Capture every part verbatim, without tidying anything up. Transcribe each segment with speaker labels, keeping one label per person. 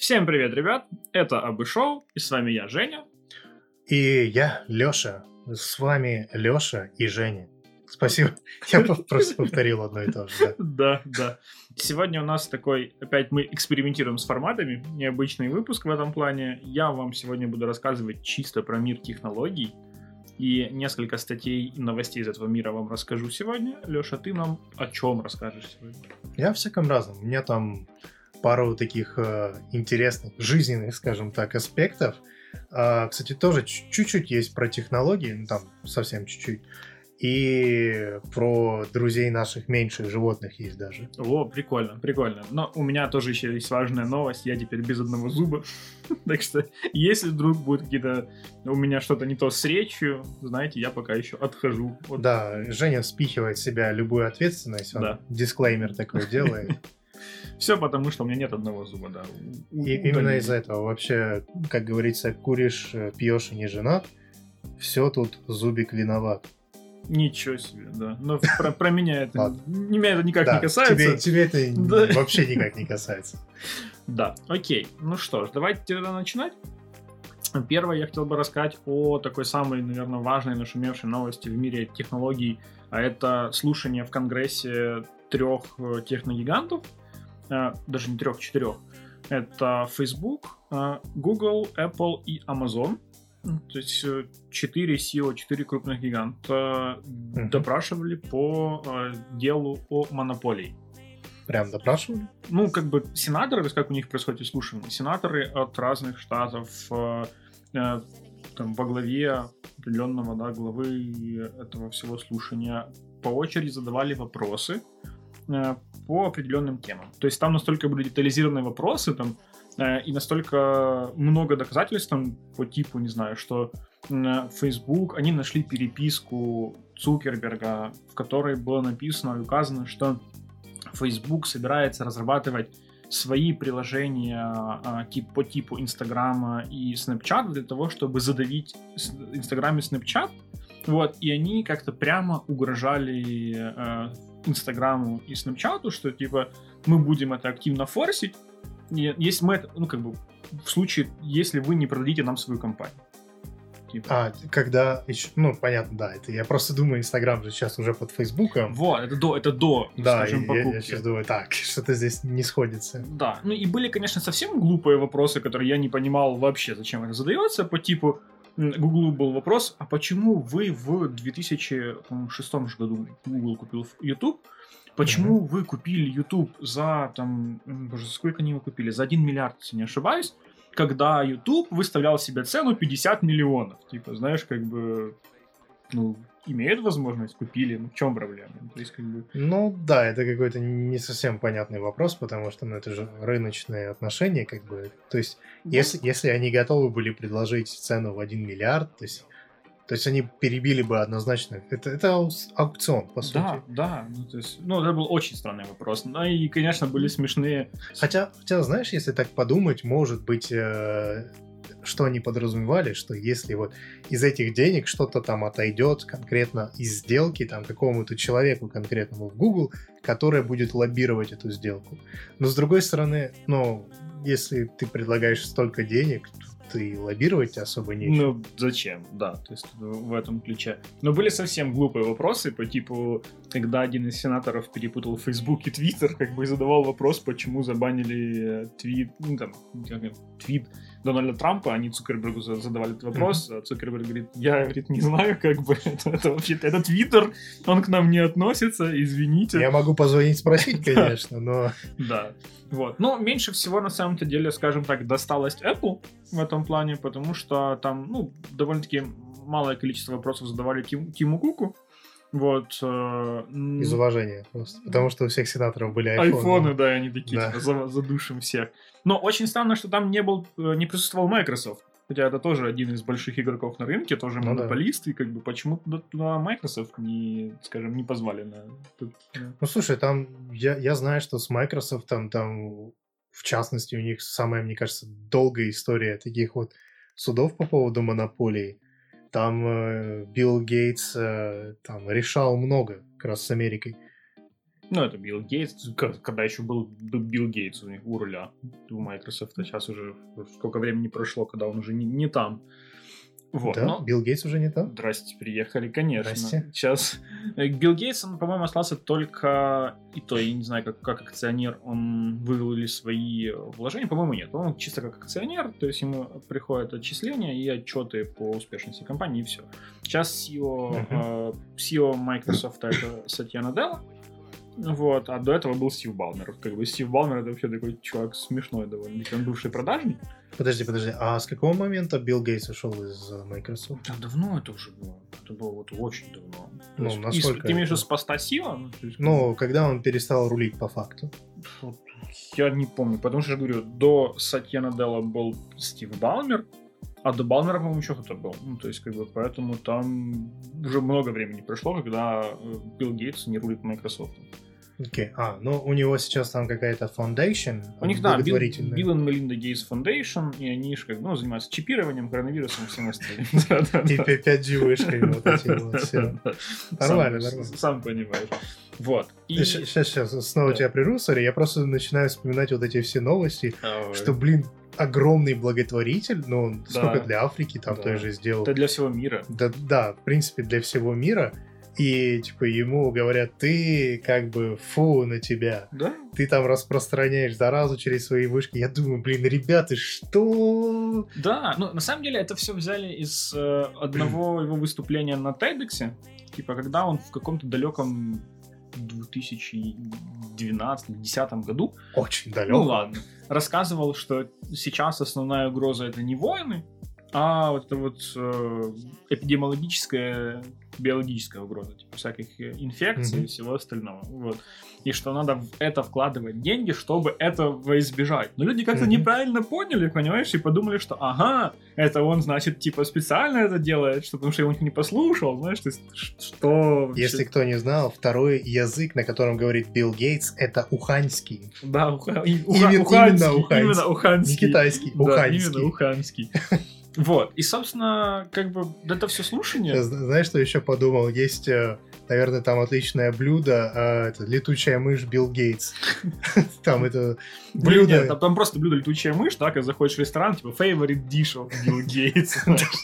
Speaker 1: Всем привет, ребят! Это Абы Шоу, и с вами я, Женя.
Speaker 2: И я, Лёша. С вами Лёша и Женя. Спасибо. Я просто повторил одно и то же.
Speaker 1: Да, да. Сегодня у нас такой, опять мы экспериментируем с форматами, необычный выпуск в этом плане. Я вам сегодня буду рассказывать чисто про мир технологий. И несколько статей и новостей из этого мира вам расскажу сегодня. Лёша, ты нам о чем расскажешь сегодня?
Speaker 2: Я о всяком разном. У меня там пару таких э, интересных, жизненных, скажем так, аспектов. А, кстати, тоже чуть-чуть есть про технологии, ну там совсем чуть-чуть. И про друзей наших меньших животных есть даже.
Speaker 1: О, прикольно, прикольно. Но у меня тоже еще есть важная новость. Я теперь без одного зуба. Так что, если вдруг будет какие-то... У меня что-то не то с речью, знаете, я пока еще отхожу. От...
Speaker 2: Да, Женя спихивает с себя любую ответственность. Он
Speaker 1: да.
Speaker 2: дисклеймер такой делает.
Speaker 1: Все потому, что у меня нет одного зуба, да.
Speaker 2: И именно из-за этого. Вообще, как говорится, куришь, пьешь и не женат. Все тут зубик виноват.
Speaker 1: Ничего себе, да. Но про, про меня это, меня это никак
Speaker 2: да,
Speaker 1: не касается.
Speaker 2: Тебе, тебе это да. вообще никак не касается.
Speaker 1: Да, окей. Ну что ж, давайте тогда начинать. Первое, я хотел бы рассказать о такой самой, наверное, важной нашумевшей новости в мире технологий. А это слушание в Конгрессе трех техногигантов. Даже не трех, четырех. Это Facebook, Google, Apple и Amazon. То есть четыре си и о, четыре крупных гиганта uh-huh. допрашивали по э, делу о монополии.
Speaker 2: Прям допрашивали?
Speaker 1: Ну, как бы сенаторы, то есть как у них происходит слушание, сенаторы от разных штатов э, э, там, во главе определенного, да, главы этого всего слушания по очереди задавали вопросы э, по определенным темам. То есть там настолько были детализированные вопросы, там, и настолько много доказательств там, по типу, не знаю, что Facebook, они нашли переписку Цукерберга, в которой было написано и указано, что Facebook собирается разрабатывать свои приложения тип, по типу Инстаграма и Snapchat для того, чтобы задавить Инстаграм и Snapchat. Вот, и они как-то прямо угрожали Инстаграму и Snapchat, что типа мы будем это активно форсить, если мы это, ну, как бы, в случае, если вы не продадите нам свою компанию.
Speaker 2: Типа. А, когда еще, ну, понятно, да, это я просто думаю, Инстаграм же сейчас уже под Фейсбуком.
Speaker 1: Вот, это до, это до,
Speaker 2: да,
Speaker 1: скажем, покупки.
Speaker 2: Я, я сейчас думаю, так, что-то здесь не сходится.
Speaker 1: Да, ну и были, конечно, совсем глупые вопросы, которые я не понимал вообще, зачем это задается, по типу, Google был вопрос, а почему вы в две тысячи шестом году Google купил YouTube, почему mm-hmm. вы купили YouTube за, там, боже, сколько они его купили? За один миллиард, если не ошибаюсь, когда YouTube выставлял себе цену пятьдесят миллионов. Типа, знаешь, как бы, ну, имеют возможность, купили, ну, в чем проблема? То есть, как бы...
Speaker 2: Ну, да, это какой-то не совсем понятный вопрос, потому что, ну, это же рыночные отношения, как бы, то есть, да. если, если они готовы были предложить цену в один миллиард, то есть, То есть они перебили бы однозначно. Это, это аукцион, по сути.
Speaker 1: Да, да. Ну, то есть, ну, это был очень странный вопрос. Ну, и, конечно, были смешные...
Speaker 2: Хотя, хотя знаешь, если так подумать, может быть, э, что они подразумевали, что если вот из этих денег что-то там отойдет конкретно из сделки там какому-то человеку конкретному в Google, который будет лоббировать эту сделку. Но с другой стороны, ну, если ты предлагаешь столько денег, и лоббировать особо нечего.
Speaker 1: Ну, зачем, да, то есть в этом ключе. Но были совсем глупые вопросы по типу, когда один из сенаторов перепутал Facebook и Twitter, как бы задавал вопрос, почему забанили твит, ну, там, твит Дональда Трампа, они Цукербергу задавали этот вопрос, mm-hmm. а Цукерберг говорит, я, говорит, не знаю, как бы, это, это вообще-то, это Твиттер, он к нам не относится, извините.
Speaker 2: Я могу позвонить спросить, конечно, но...
Speaker 1: Да, вот. Но меньше всего, на самом-то деле, скажем так, досталось Apple в этом плане, потому что там, ну, довольно-таки малое количество вопросов задавали Тим, Тиму Куку. Вот. Э,
Speaker 2: Из уважения просто. Потому что у всех сенаторов были айфоны.
Speaker 1: Айфоны, да, они такие,
Speaker 2: да.
Speaker 1: типа, задушим всех. Но очень странно, что там не был, не присутствовал Microsoft. Хотя это тоже один из больших игроков на рынке, тоже ну, монополист, да. И как бы почему туда Microsoft не, скажем, не позвали на...
Speaker 2: Ну, слушай, там, я, я знаю, что с Microsoft там, там, в частности, у них самая, мне кажется, долгая история таких вот судов по поводу монополии. Там э, Билл Гейтс э, там решал много как раз с Америкой.
Speaker 1: Ну, это Билл Гейтс, когда еще был Билл Гейтс у них у руля у Microsoft, а сейчас уже сколько времени прошло, когда он уже не, не там. Вот,
Speaker 2: да?
Speaker 1: но...
Speaker 2: Билл Гейтс уже не там?
Speaker 1: Здрасте, приехали, конечно.
Speaker 2: Здрасте.
Speaker 1: Сейчас Билл Гейтс, он, по-моему, остался только, и то, я не знаю, как, как акционер, он вывел ли свои вложения, по-моему, нет. По-моему, чисто как акционер, то есть ему приходят отчисления и отчеты по успешности компании, и все. Сейчас си и о, uh-huh. э, си и о Microsoft это Сатья Наделла, вот, а до этого был Стив Балмер. Как бы Стив Балмер это вообще такой чувак смешной довольно, он бывший продажник.
Speaker 2: Подожди, подожди, а с какого момента Билл Гейтс ушел из Microsoft?
Speaker 1: Да давно это уже было. Это было вот очень давно.
Speaker 2: Ну,
Speaker 1: есть,
Speaker 2: насколько
Speaker 1: ты имеешь в
Speaker 2: это?
Speaker 1: виду с поста си и о? Ну, есть,
Speaker 2: ну, когда он перестал рулить по факту?
Speaker 1: Вот, я не помню, потому что, я говорю, до Сатья Наделла был Стив Балмер, а до Балмера, по-моему, еще кто-то был. Ну, то есть, как бы, поэтому там уже много времени прошло, когда Билл Гейтс не рулит Microsoft.
Speaker 2: Окей, okay. а, ну у него сейчас там какая-то foundation.
Speaker 1: У них, да, Билл и Мелинда Гейтс Foundation, и они же как бы, ну, занимаются чипированием, коронавирусом и всем остальным.
Speaker 2: И пять джи вышкой вот эти вот все. Нормально, нормально.
Speaker 1: Сам понимаешь. Вот.
Speaker 2: Сейчас, сейчас, снова тебя прерву, сори, я просто начинаю вспоминать вот эти все новости, что, блин, огромный благотворитель, ну, сколько для Африки там тоже сделал.
Speaker 1: Это для всего мира.
Speaker 2: Да, да, в принципе, для всего мира. И, типа, ему говорят, ты, как бы, фу на тебя.
Speaker 1: Да?
Speaker 2: Ты там распространяешь заразу через свои вышки. Я думаю, блин, ребята, что?
Speaker 1: Да, ну, на самом деле, это все взяли из э, одного его выступления на TEDx. Типа, когда он в каком-то далеком две тысячи двенадцатом-две тысячи десятом году...
Speaker 2: Очень далеко.
Speaker 1: Ну, ладно. Рассказывал, что сейчас основная угроза — это не войны, а вот это вот э, эпидемиологическая, биологическая угроза, типа всяких инфекций mm-hmm. и всего остального. Вот. И что надо в это вкладывать деньги, чтобы этого избежать. Но люди как-то mm-hmm. неправильно поняли, понимаешь, и подумали, что ага, это он, значит, типа специально это делает, что, потому что я его не послушал, знаешь, ты, что...
Speaker 2: Если кто не знал, второй язык, на котором говорит Билл Гейтс, это уханьский.
Speaker 1: Да, уха...
Speaker 2: Именно,
Speaker 1: уха... уханский.
Speaker 2: Именно уханский.
Speaker 1: Именно уханский.
Speaker 2: Не китайский,
Speaker 1: да,
Speaker 2: уханский.
Speaker 1: Именно уханский. Вот, и, собственно, как бы, это все слушание...
Speaker 2: Знаешь, что еще подумал? Есть, наверное, там отличное блюдо, а, это летучая мышь Билл Гейтс. Там это блюдо...
Speaker 1: Нет, там просто блюдо летучая мышь, так, и заходишь в ресторан, типа, favorite dish of Билл Гейтс.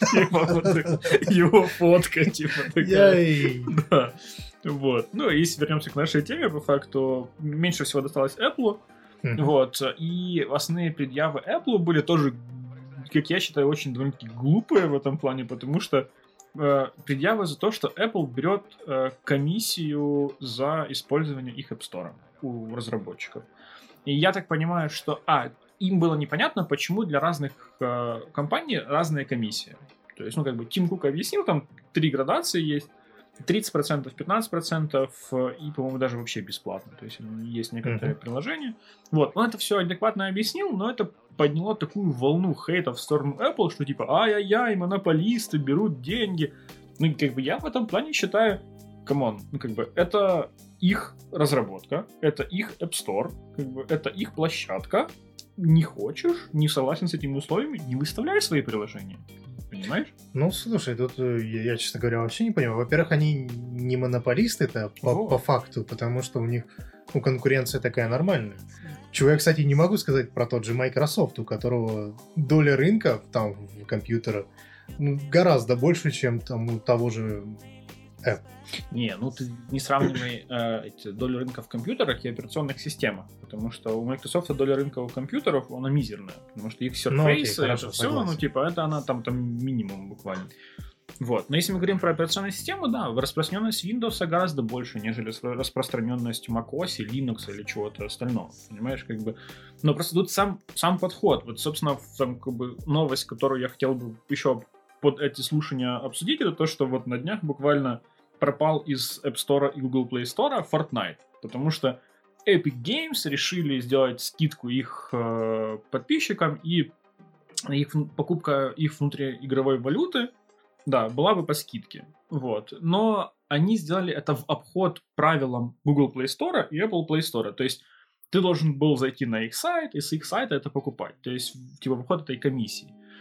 Speaker 1: Его фотка, типа, такая. Да. Вот. Ну, если вернемся к нашей теме, по факту, меньше всего досталось Apple. Вот. И основные предъявы Apple были тоже, как я считаю, очень довольно-таки глупые в этом плане, потому что э, предъявы за то, что Apple берет э, комиссию за использование их App Store у разработчиков. И я так понимаю, что а, им было непонятно, почему для разных э, компаний разная комиссия. То есть, ну, как бы Тим Кук объяснил, там три градации есть. тридцать процентов, пятнадцать процентов и, по-моему, даже вообще бесплатно. То есть есть некоторые uh-huh. приложения. Вот. Он это все адекватно объяснил, но это подняло такую волну хейта в сторону Apple, что типа ай-яй-яй, монополисты берут деньги. Ну, как бы я в этом плане считаю, камон, ну, как бы это их разработка, это их App Store, как бы это их площадка. Не хочешь, не согласен с этими условиями, не выставляй свои приложения. Понимаешь?
Speaker 2: Ну, слушай, тут я, я, честно говоря, вообще не понимаю. Во-первых, они не монополисты, это по, по факту, потому что у них ну, конкуренция такая нормальная. Чего я, кстати, не могу сказать про тот же Microsoft, у которого доля рынка там в компьютерах ну, гораздо больше, чем там у того же Apple.
Speaker 1: Не, ну ты не сравнивай э, эти доли рынка в компьютерах и операционных системах, потому что у Microsoft доля рынка в компьютерах, она мизерная, потому что их Surface, ну, окей, это хорошо, все, согласен. Ну типа это она там, там минимум буквально. Вот. Но если мы говорим про операционную систему, да, распространенность Windows гораздо больше, нежели распространенность macOS, Linux или чего-то остального, понимаешь, как бы. Но просто тут сам, сам подход, вот, собственно, там, как бы, новость, которую я хотел бы еще под эти слушания обсудить, это то, что вот на днях буквально пропал из App Store и Google Play Store Fortnite, потому что Epic Games решили сделать скидку их э, подписчикам, и их, покупка их внутриигровой валюты, да, была бы по скидке. Вот. Но они сделали это в обход правилам Google Play Store и Apple Play Store. То есть ты должен был зайти на их сайт и с их сайта это покупать. То есть типа в обход этой комиссии.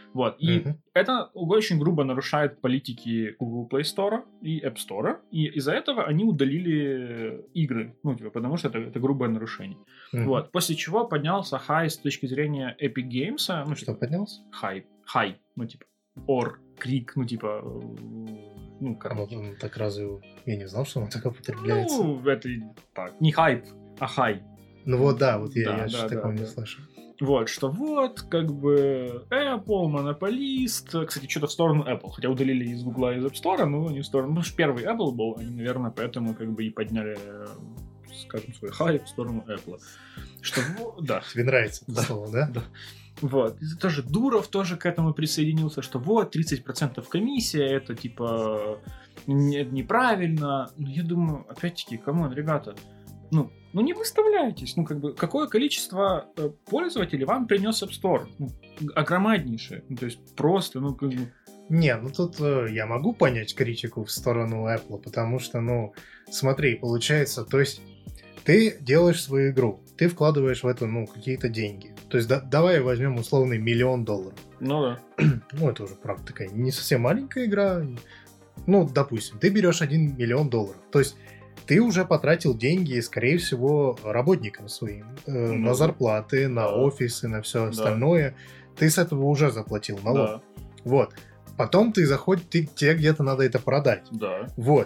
Speaker 1: Вот. И
Speaker 2: Мгм.
Speaker 1: это очень грубо нарушает политики Google Play Store и App Store. И из-за этого они удалили игры. Ну, типа, потому что это, это грубое нарушение.
Speaker 2: Мгм.
Speaker 1: Вот. После чего поднялся хай с точки зрения Epic Games. Ну,
Speaker 2: Что
Speaker 1: типа,
Speaker 2: поднялся?
Speaker 1: хай. Хай. Ну, типа, ор, крик, ну, типа, э, ну,
Speaker 2: Ну,
Speaker 1: короче.
Speaker 2: ну, так разве... Я не знал, что оно так употребляется. Ну,
Speaker 1: Ну, это так. Не хайп, а хай.
Speaker 2: вот да, вот я,
Speaker 1: да,
Speaker 2: я
Speaker 1: да,
Speaker 2: же
Speaker 1: да,
Speaker 2: такого не
Speaker 1: да.
Speaker 2: слышал.
Speaker 1: Вот, что вот, как бы, Apple, монополист. Кстати, что-то в сторону Apple. Хотя удалили из Google и из App Store, но не в сторону... Ну, что первый Apple был, они, наверное, поэтому как бы и подняли, э, скажем, свой хайп в сторону Apple. Что, вот, да.
Speaker 2: Тебе нравится это
Speaker 1: Да.
Speaker 2: слово, да?
Speaker 1: Да. Вот. И тоже Дуров тоже к этому присоединился, что вот, тридцать процентов комиссия, это типа не- неправильно. Но я думаю, опять-таки, камон, ребята, ну, ну не выставляйтесь. Ну, как бы, какое количество э, пользователей вам принес App Store? Ну, огромнейшее. Ну, то есть просто, ну, как бы...
Speaker 2: Не, ну тут э, я могу понять критику в сторону Apple, потому что, ну, смотри, получается, то есть ты делаешь свою игру, ты вкладываешь в это, ну, какие-то деньги. То есть да- давай возьмем условный миллион долларов.
Speaker 1: Ну да.
Speaker 2: Ну, это уже, правда, такая не совсем маленькая игра. Ну, допустим, ты берешь один миллион долларов. То есть ты уже потратил деньги, скорее всего, работникам своим. э,
Speaker 1: Ну,
Speaker 2: на зарплаты, на
Speaker 1: да.
Speaker 2: офисы, на все
Speaker 1: Да.
Speaker 2: остальное. Ты с этого уже заплатил налог.
Speaker 1: Да,
Speaker 2: Вот. Потом ты заходишь, ты, тебе где-то надо это продать.
Speaker 1: да.
Speaker 2: Вот.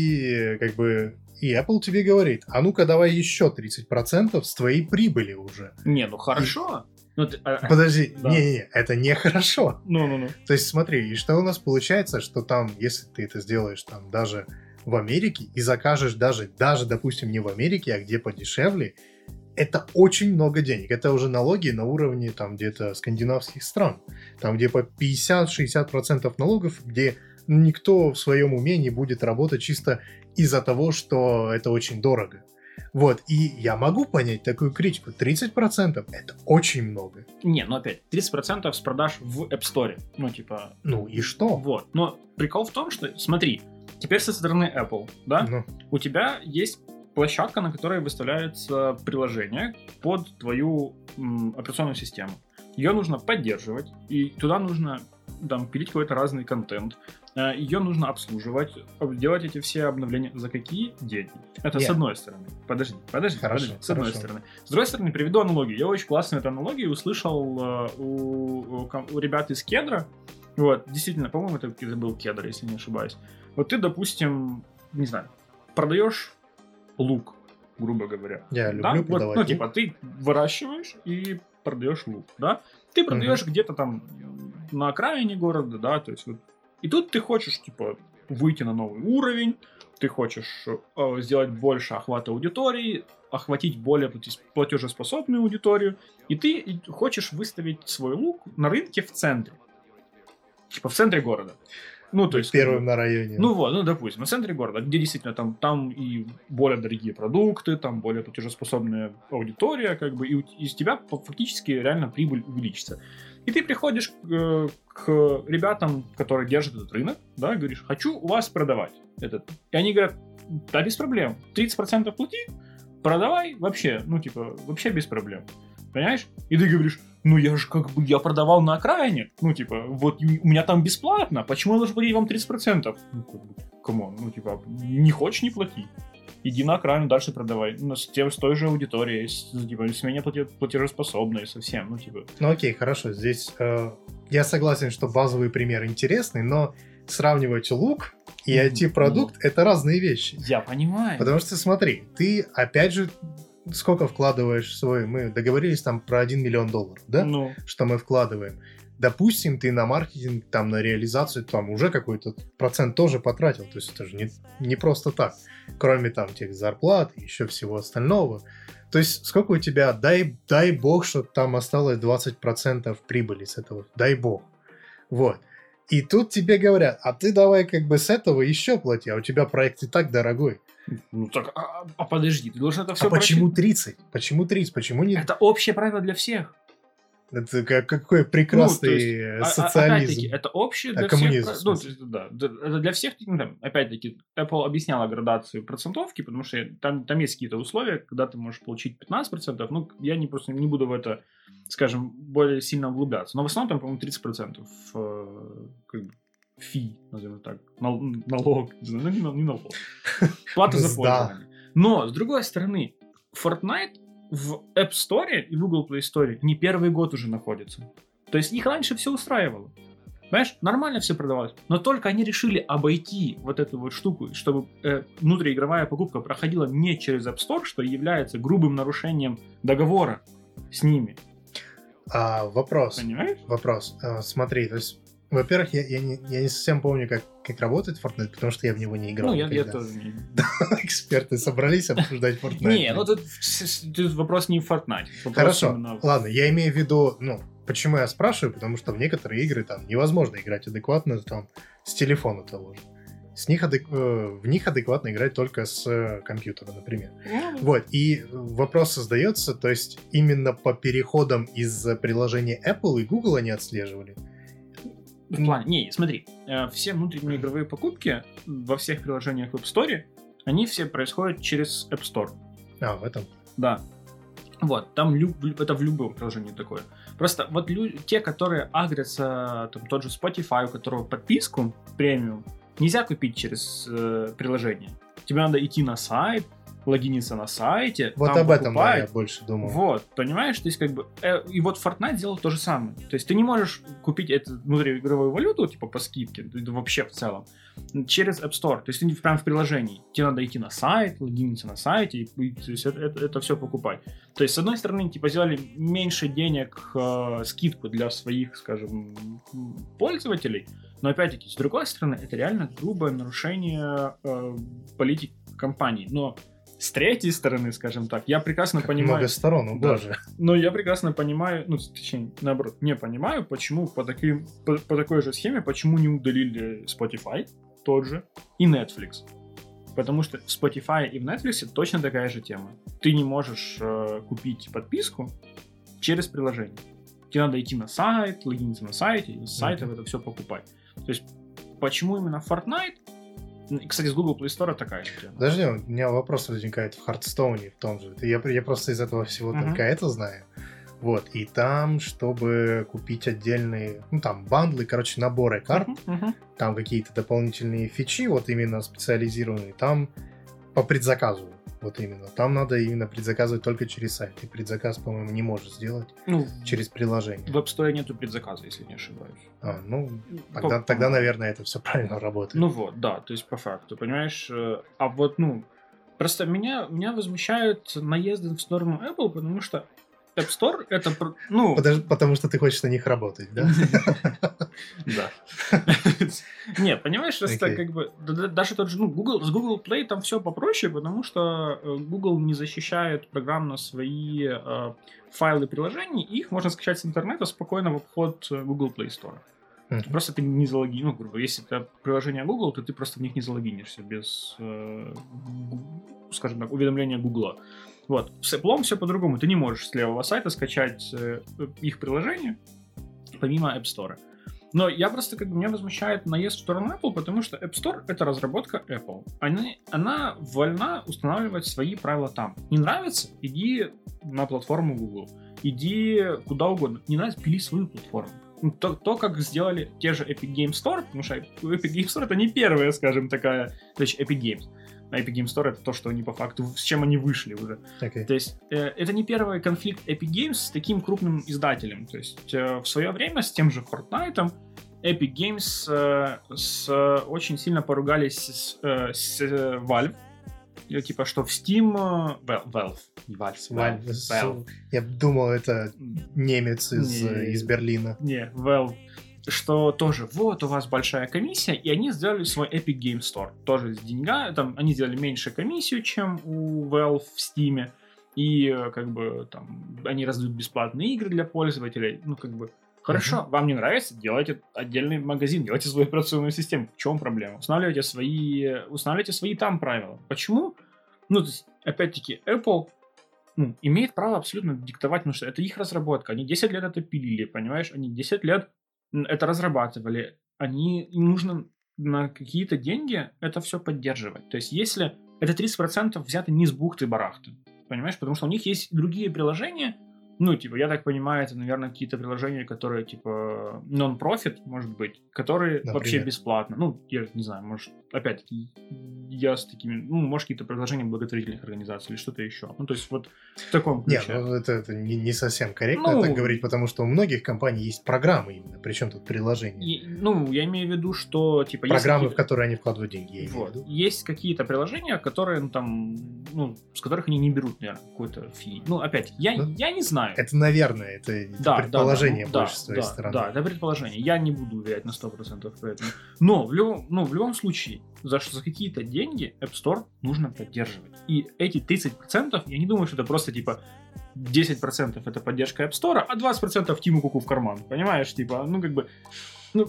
Speaker 2: И как бы и Apple тебе говорит, а ну-ка давай еще тридцать процентов с твоей прибыли уже.
Speaker 1: Не, ну хорошо. Ну, ты- а- а-
Speaker 2: Подожди,
Speaker 1: Да.
Speaker 2: не-не-не, это нехорошо.
Speaker 1: Ну-ну-ну.
Speaker 2: То есть смотри, и что у нас получается, что там, если ты это сделаешь там даже в Америке и закажешь даже, даже, допустим, не в Америке, а где подешевле, это очень много денег. Это уже налоги на уровне там где-то скандинавских стран. Там где по пятьдесят-шестьдесят процентов налогов, где никто в своем уме не будет работать чисто из-за того, что это очень дорого. Вот, и я могу понять такую критику. тридцать процентов это очень много.
Speaker 1: Не, ну опять, тридцать процентов с продаж в App Store. Ну, типа,
Speaker 2: Ну и что?
Speaker 1: вот. Но прикол в том, что, смотри, теперь со стороны Apple, да,
Speaker 2: Ну,
Speaker 1: у тебя есть площадка, на которой выставляется приложение под твою м, операционную систему. Ее нужно поддерживать, и туда нужно там пилить какой-то разный контент. Э, Ее нужно обслуживать, об- делать эти все обновления. За какие деньги? Это
Speaker 2: Нет.
Speaker 1: с одной стороны. Подожди, подожди,
Speaker 2: Хорошо,
Speaker 1: подожди. С одной
Speaker 2: хорошо.
Speaker 1: стороны. С другой стороны, приведу аналогию. Я очень классную эту аналогию услышал э, у, у ком- у ребят из Кедра. Вот, действительно, по-моему, это, это был Кедр, если не ошибаюсь. Вот ты, допустим, не знаю, продаешь лук, грубо говоря.
Speaker 2: я
Speaker 1: Да?
Speaker 2: люблю
Speaker 1: Вот,
Speaker 2: продавать
Speaker 1: ну,
Speaker 2: лук.
Speaker 1: типа, ты выращиваешь и продаешь лук, да? Ты продаешь где-то там на окраине города, да, то есть вот. И тут ты хочешь, типа, выйти на новый уровень, ты хочешь э, сделать больше охвата аудитории, охватить более платес- платежеспособную аудиторию, и ты и хочешь выставить свой лук на рынке в центре. Типа, в центре города. Ну, то есть...
Speaker 2: Первым на районе.
Speaker 1: Ну вот, ну допустим, в центре города, где действительно там, там и более дорогие продукты, там более платежеспособная аудитория, как бы, и у- из тебя по- фактически реально прибыль увеличится. И ты приходишь э, к ребятам, которые держат этот рынок, да, и говоришь, хочу у вас продавать этот. И они говорят, да, без проблем, тридцать процентов плати, продавай вообще, ну типа, вообще без проблем. Понимаешь? И ты говоришь, ну я же как бы, я продавал на окраине, ну типа, вот у меня там бесплатно, почему я должен платить вам тридцать процентов? Ну как бы, камон, ну типа, не хочешь, не плати. Иди на окраину, дальше продавай. Ну, с, тем, с той же аудиторией, с, типа, с менее плате- платежеспособной совсем, ну типа.
Speaker 2: Ну окей, хорошо, здесь э, я согласен, что базовый пример интересный, но сравнивать лук и
Speaker 1: Мгм.
Speaker 2: ай ти-продукт это разные вещи.
Speaker 1: Я понимаю.
Speaker 2: Потому что смотри, ты опять же сколько вкладываешь в свой... Мы договорились там про один миллион долларов, да?
Speaker 1: Ну,
Speaker 2: Что мы вкладываем. Допустим, ты на маркетинг, там, на реализацию, там, уже какой-то процент тоже потратил. То есть это же не, не просто так. Кроме там тех зарплат и еще всего остального. То есть сколько у тебя, дай, дай бог, что там осталось двадцать процентов прибыли с этого. Дай бог. Вот. И тут тебе говорят, а ты давай как бы с этого еще плати, а у тебя проект и так дорогой.
Speaker 1: ну так, а, а подожди, ты должен это все
Speaker 2: А почему тридцать? Почему тридцать? Почему не...
Speaker 1: Это общее правило для всех.
Speaker 2: Это как, какой прекрасный ну, есть, социализм.
Speaker 1: Опять-таки, это общее для
Speaker 2: а
Speaker 1: всех. Ну, да, это для всех, ну, там, опять-таки, Apple объясняла градацию процентовки, потому что там, там есть какие-то условия, когда ты можешь получить пятнадцать процентов. Ну, я не, просто не буду в это, скажем, более сильно углубляться. Но в основном там, по-моему, тридцать процентов э, как бы, фи, назовем так, Нал- налог, ну, не, не налог, плата за пользование. Но, с другой стороны, Fortnite в App Store и в Google Play Store не первый год уже находится. То есть их раньше все устраивало. Понимаешь, нормально все продавалось. Но только они решили обойти вот эту вот штуку, чтобы э, внутриигровая покупка проходила не через App Store, что является грубым нарушением договора с ними.
Speaker 2: А, вопрос.
Speaker 1: Понимаешь?
Speaker 2: Вопрос. А, смотри, то есть, во-первых, я, я, не, я не совсем помню, как, как работает Fortnite, потому что я в него не играл.
Speaker 1: Ну, я, я тоже не
Speaker 2: играл. Эксперты собрались обсуждать Fortnite.
Speaker 1: Не, ну тут, тут вопрос не в Fortnite.
Speaker 2: Хорошо, ладно, я имею в виду, ну, почему я спрашиваю, потому что в некоторые игры там невозможно играть адекватно там, с телефона того же. С них адек... В них адекватно играть только с компьютера, например. Mm-hmm. Вот, и вопрос создается, то есть именно по переходам из приложения Apple и Google они отслеживали?
Speaker 1: В плане, не, смотри, все внутренние игровые покупки во всех приложениях в App Store, они все происходят через App Store.
Speaker 2: А, в этом?
Speaker 1: Да. Вот, там люб, это в любом приложении такое. Просто вот лю, те, которые агрятся, там тот же Spotify, у которого подписку премиум, нельзя купить через э, приложение. Тебе надо идти на сайт, логиниться на сайте.
Speaker 2: Вот об этом да, я больше думал.
Speaker 1: Вот, понимаешь, то есть как бы э, и вот Fortnite сделал то же самое. То есть ты не можешь купить эту внутриигровую валюту типа по скидке, вообще в целом, через App Store. То есть ты прямо в приложении. Тебе надо идти на сайт, логиниться на сайте и, и то есть это, это, это все покупать. То есть с одной стороны типа сделали меньше денег э, скидку для своих, скажем, пользователей, но опять-таки с другой стороны это реально грубое нарушение э, политики компании. Но с третьей стороны, скажем так, я прекрасно
Speaker 2: как
Speaker 1: понимаю...
Speaker 2: много сторон, о боже.
Speaker 1: Да, но я прекрасно понимаю, ну, точнее, наоборот, не понимаю, почему по, таким, по, по такой же схеме, почему не удалили Spotify тот же и Netflix. Потому что в Spotify и в Netflix точно такая же тема. Ты не можешь э, купить подписку через приложение. Тебе надо идти на сайт, логиниться на сайте, и с сайта mm-hmm. это все покупать. То есть, почему именно Fortnite? Кстати, с Google Play Store такая же тема.
Speaker 2: Подожди, у меня вопрос возникает в Hearthstone в том же. Я, я просто из этого всего uh-huh. только это знаю. Вот, и там, чтобы купить отдельные, ну там, бандлы, короче, наборы карт, uh-huh. Uh-huh. там какие-то дополнительные фичи, вот именно специализированные, там по предзаказу. Вот именно. Там надо именно предзаказывать только через сайт. И предзаказ, по-моему, не можешь сделать ну, через приложение.
Speaker 1: В App Store нету предзаказа, если не ошибаюсь.
Speaker 2: А, ну, тогда, по, тогда, наверное, это все правильно работает.
Speaker 1: Ну вот, да, то есть по факту, понимаешь? А вот, ну, просто меня, меня возмущают наезды в сторону Apple, потому что App Store это, ну...
Speaker 2: Потому, потому что ты хочешь на них работать, да?
Speaker 1: Да. Нет, понимаешь, просто как бы даже тот же, ну, Google, с Google Play там все попроще, потому что Google не защищает программно свои файлы приложений, и их можно скачать с интернета спокойно в обход Google Play Store. Просто ты не залогинишься, ну, грубо, если это приложение Google, то ты просто в них не залогинишься без, скажем так, уведомления Google. Вот. С Apple все по-другому. Ты не можешь с левого сайта скачать э, их приложение помимо App Store. Но я просто, как бы, меня возмущает наезд в сторону Apple, потому что App Store — это разработка Apple. Она, она вольна устанавливать свои правила там. Не нравится? Иди на платформу Google. Иди куда угодно. Не нравится? Пили свою платформу. То, то, как сделали те же Epic Games Store, потому что Epic Games Store — это не первая, скажем, такая, то есть Epic Games. А Epic Games Store — это то, что они по факту, с чем они вышли уже. Okay. То есть э, это не первый конфликт Epic Games с таким крупным издателем. То есть э, в свое время с тем же Fortnite Epic Games э, с, очень сильно поругались с, э, с э, Valve. Или, типа, что в Steam... Valve. Valve. Valve.
Speaker 2: Valve. Valve. Я думал, это немец из, не, из Берлина.
Speaker 1: Не, Valve. Что тоже, вот у вас большая комиссия, и они сделали свой Epic Games Store. Тоже с деньгами, там, они сделали меньше комиссию, чем у Valve в Steam, и, как бы, там, они раздают бесплатные игры для пользователей, ну, как бы, хорошо, uh-huh. вам не нравится, делайте отдельный магазин, делайте свою операционную систему, в чем проблема? Устанавливайте свои, устанавливайте свои там правила. Почему? Ну, то есть, опять-таки, Apple ну, имеет право абсолютно диктовать, потому что это их разработка. Они десять лет это пилили, понимаешь? Они десять лет это разрабатывали. Они, им нужно на какие-то деньги это все поддерживать. То есть, если это тридцать процентов взято не с бухты-барахты, понимаешь? Потому что у них есть другие приложения. Ну, типа, я так понимаю, это, наверное, какие-то приложения, которые, типа, non-profit, может быть, которые Например? вообще бесплатно. Ну, я не знаю, может, опять-таки, я с такими, ну, может, какие-то приложения благотворительных организаций или что-то еще. Ну, то есть, вот в таком ключе.
Speaker 2: Нет, ну, это, это не, не совсем корректно ну, так говорить, потому что у многих компаний есть программы именно, причем тут приложения.
Speaker 1: И, ну, я имею в виду, что, типа,
Speaker 2: программы, в которые они вкладывают деньги, я
Speaker 1: вот.
Speaker 2: имею в виду.
Speaker 1: Есть какие-то приложения, которые, ну, там, ну, с которых они не берут, наверное, какой-то фи. Ну, опять, я, ну, я не знаю.
Speaker 2: Это, наверное, это, это
Speaker 1: да,
Speaker 2: предположение
Speaker 1: да,
Speaker 2: больше
Speaker 1: да,
Speaker 2: с твоей
Speaker 1: да,
Speaker 2: стороны.
Speaker 1: Да, это предположение. Я не буду уверять на сто процентов поэтому. Но в любом, ну, в любом случае, за, за какие-то деньги App Store нужно поддерживать. И эти тридцать процентов, я не думаю, что это просто, типа, десять процентов это поддержка App Store, а двадцать процентов Тиму Куку в карман. Понимаешь? Типа, ну, как бы... Ну,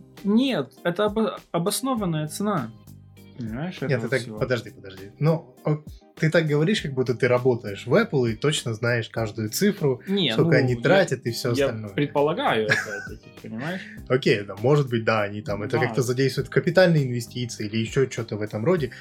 Speaker 1: нет, это обо- обоснованная цена. Понимаешь?
Speaker 2: Нет, ты так, всего. подожди, подожди. Ну, ты так говоришь, как будто ты работаешь в Apple и точно знаешь каждую цифру, Не, сколько ну, они тратят я, и все
Speaker 1: я
Speaker 2: остальное.
Speaker 1: Я предполагаю это, понимаешь?
Speaker 2: Окей, да, может быть, да, они там, это как-то задействуют в капитальные инвестиции или еще что-то в этом роде.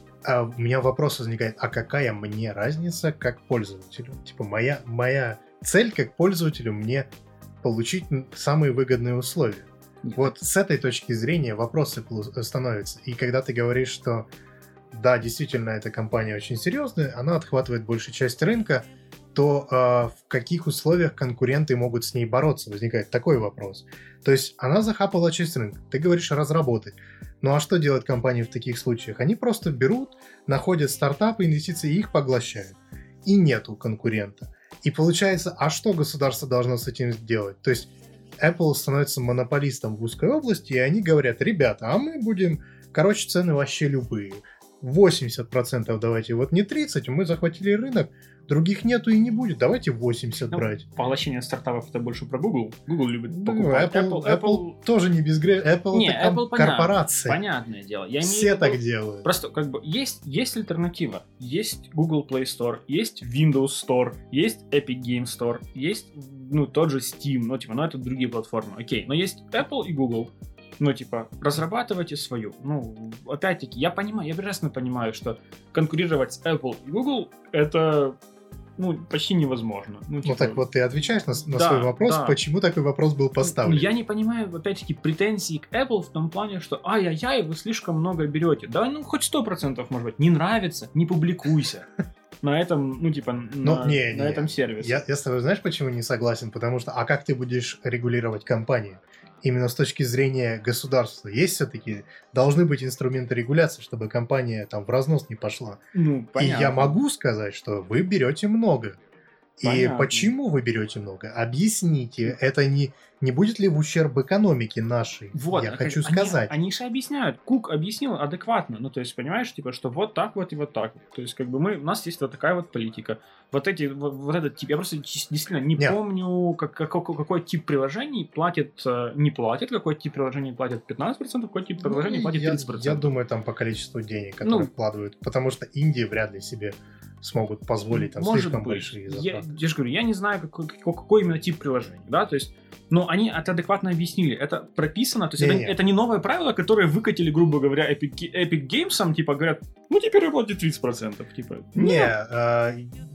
Speaker 2: А у меня вопрос возникает, а какая мне разница как пользователю? Типа, моя, моя цель как пользователю мне получить самые выгодные условия. Нет. Вот с этой точки зрения вопросы становятся. И когда ты говоришь, что да, действительно, эта компания очень серьезная, она отхватывает большую часть рынка, то э, в каких условиях конкуренты могут с ней бороться? Возникает такой вопрос. То есть она захапала часть рынка. Ты говоришь разработать. Ну а что делают компании в таких случаях? Они просто берут, находят стартапы, инвестиции и их поглощают. И нету конкурента. И получается, а что государство должно с этим сделать? То есть Apple становится монополистом в узкой области, и они говорят, ребята, а мы будем, короче, цены вообще любые. восемьдесят процентов давайте, вот не тридцать процентов, мы захватили рынок, других нету и не будет, давайте восемьдесят процентов брать.
Speaker 1: Ну, поглощение стартапов это больше про Google. Google любит
Speaker 2: ну,
Speaker 1: покупать.
Speaker 2: Apple, Apple, Apple, Apple тоже не безгрешный. Apple
Speaker 1: не,
Speaker 2: это
Speaker 1: Apple
Speaker 2: корпорация.
Speaker 1: Понятное дело. Я
Speaker 2: Все виду, так делают.
Speaker 1: Просто как бы есть, есть альтернатива. Есть Google Play Store, есть Windows Store, есть Epic Game Store, есть ну, тот же Steam, ну, типа, ну, это другие платформы, окей. Но есть Apple и Google. Ну, типа, разрабатывайте свою. Ну, опять-таки, я понимаю, я прекрасно понимаю, что конкурировать с Apple и Google это, ну, почти невозможно. Ну, типа...
Speaker 2: ну так вот ты отвечаешь на, на
Speaker 1: да,
Speaker 2: свой вопрос,
Speaker 1: да.
Speaker 2: почему такой вопрос был поставлен.
Speaker 1: Я не понимаю, опять-таки, претензий к Apple в том плане, что ай-яй-яй, вы слишком много берете. Да, ну, хоть сто процентов, может быть. Не нравится, не публикуйся. На этом, ну, типа,
Speaker 2: ну,
Speaker 1: на,
Speaker 2: не,
Speaker 1: на
Speaker 2: не.
Speaker 1: этом сервисе.
Speaker 2: Я, я с тобой, знаешь, почему не согласен? Потому что, а как ты будешь регулировать компании? Именно с точки зрения государства. Есть все-таки, должны быть инструменты регуляции, чтобы компания там в разнос не пошла.
Speaker 1: Ну, понятно.
Speaker 2: И я могу сказать, что вы берете много. Понятно. И почему вы берете много? Объясните. Это не, не будет ли в ущерб экономике нашей?
Speaker 1: Вот,
Speaker 2: я
Speaker 1: они,
Speaker 2: хочу сказать.
Speaker 1: Они, они же объясняют. Кук объяснил адекватно. Ну, то есть, понимаешь, типа, что вот так вот и вот так. То есть, как бы мы, у нас есть вот такая вот политика. Вот эти, вот, вот этот тип. Я просто действительно не Нет. помню, как, как, какой тип приложений платит, не платит, какой тип приложений платит пятнадцать процентов, какой тип приложений ну, платит тридцать процентов.
Speaker 2: Я, я думаю, там по количеству денег, которые ну, вкладывают. Потому что Индия вряд ли себе смогут позволить там
Speaker 1: может
Speaker 2: слишком
Speaker 1: быть.
Speaker 2: большие затраты.
Speaker 1: Я, я же говорю, я не знаю, какой, какой, какой именно тип приложения, да, то есть, но они это адекватно объяснили, это прописано, то есть это, это не новое правило, которое выкатили, грубо говоря, Epic, Epic Games, типа говорят, ну теперь вы платите тридцать процентов, типа.
Speaker 2: Не, а,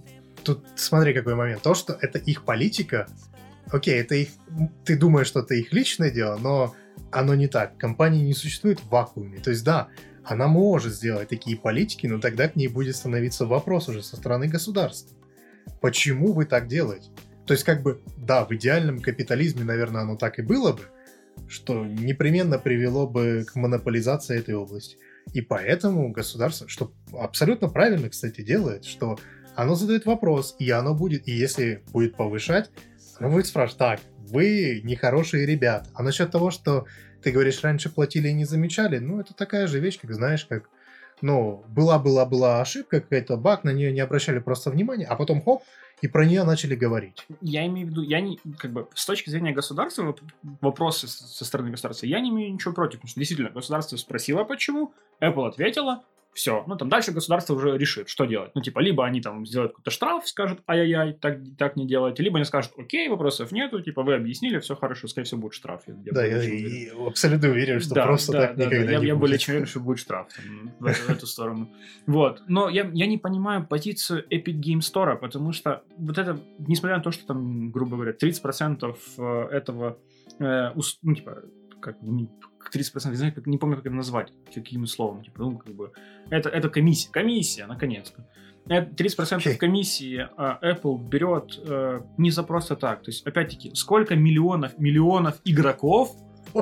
Speaker 2: тут смотри какой момент, то, что это их политика, окей, это их, ты думаешь, что это их личное дело, но оно не так, компания не существует в вакууме, то есть да, она может сделать такие политики, но тогда к ней будет становиться вопрос уже со стороны государства. Почему вы так делаете? То есть, как бы, да, в идеальном капитализме, наверное, оно так и было бы, что непременно привело бы к монополизации этой области. И поэтому государство, что абсолютно правильно, кстати, делает, что оно задает вопрос, и оно будет, и если будет повышать, оно будет спрашивать, так, вы нехорошие ребята. А насчет того, что ты говоришь, раньше платили и не замечали, ну, это такая же вещь, как, знаешь, как, ну, была-была-была ошибка, какая-то баг, на нее не обращали просто внимания, а потом, хоп, и про нее начали говорить.
Speaker 1: Я имею в виду, я не, как бы, с точки зрения государства, вопросы со стороны государства, я не имею ничего против, потому что, действительно, государство спросило, почему, Apple ответила, все. Ну, там дальше государство уже решит, что делать. Ну, типа, либо они там сделают какой-то штраф, скажут, ай-яй-яй, так, так не делайте, либо они скажут, окей, вопросов нету, типа, вы объяснили, все хорошо, скорее всего, будет штраф. Я,
Speaker 2: да, я, я абсолютно уверен, что
Speaker 1: да,
Speaker 2: просто
Speaker 1: да,
Speaker 2: так
Speaker 1: да,
Speaker 2: никогда
Speaker 1: да.
Speaker 2: не
Speaker 1: я,
Speaker 2: будет.
Speaker 1: Я более чем уверен, что будет штраф там, в, в эту сторону. Вот. Но я, я не понимаю позицию Epic Game Store, потому что вот это, несмотря на то, что там, грубо говоря, тридцать процентов этого, э, ну, типа, как тридцать процентов, не знаю, как, не помню, как это назвать, каким словом, типа, ну, как бы, это, это комиссия, комиссия, наконец-то. тридцать процентов okay. комиссии э, Apple берет э, не за просто так, то есть, опять-таки, сколько миллионов, миллионов игроков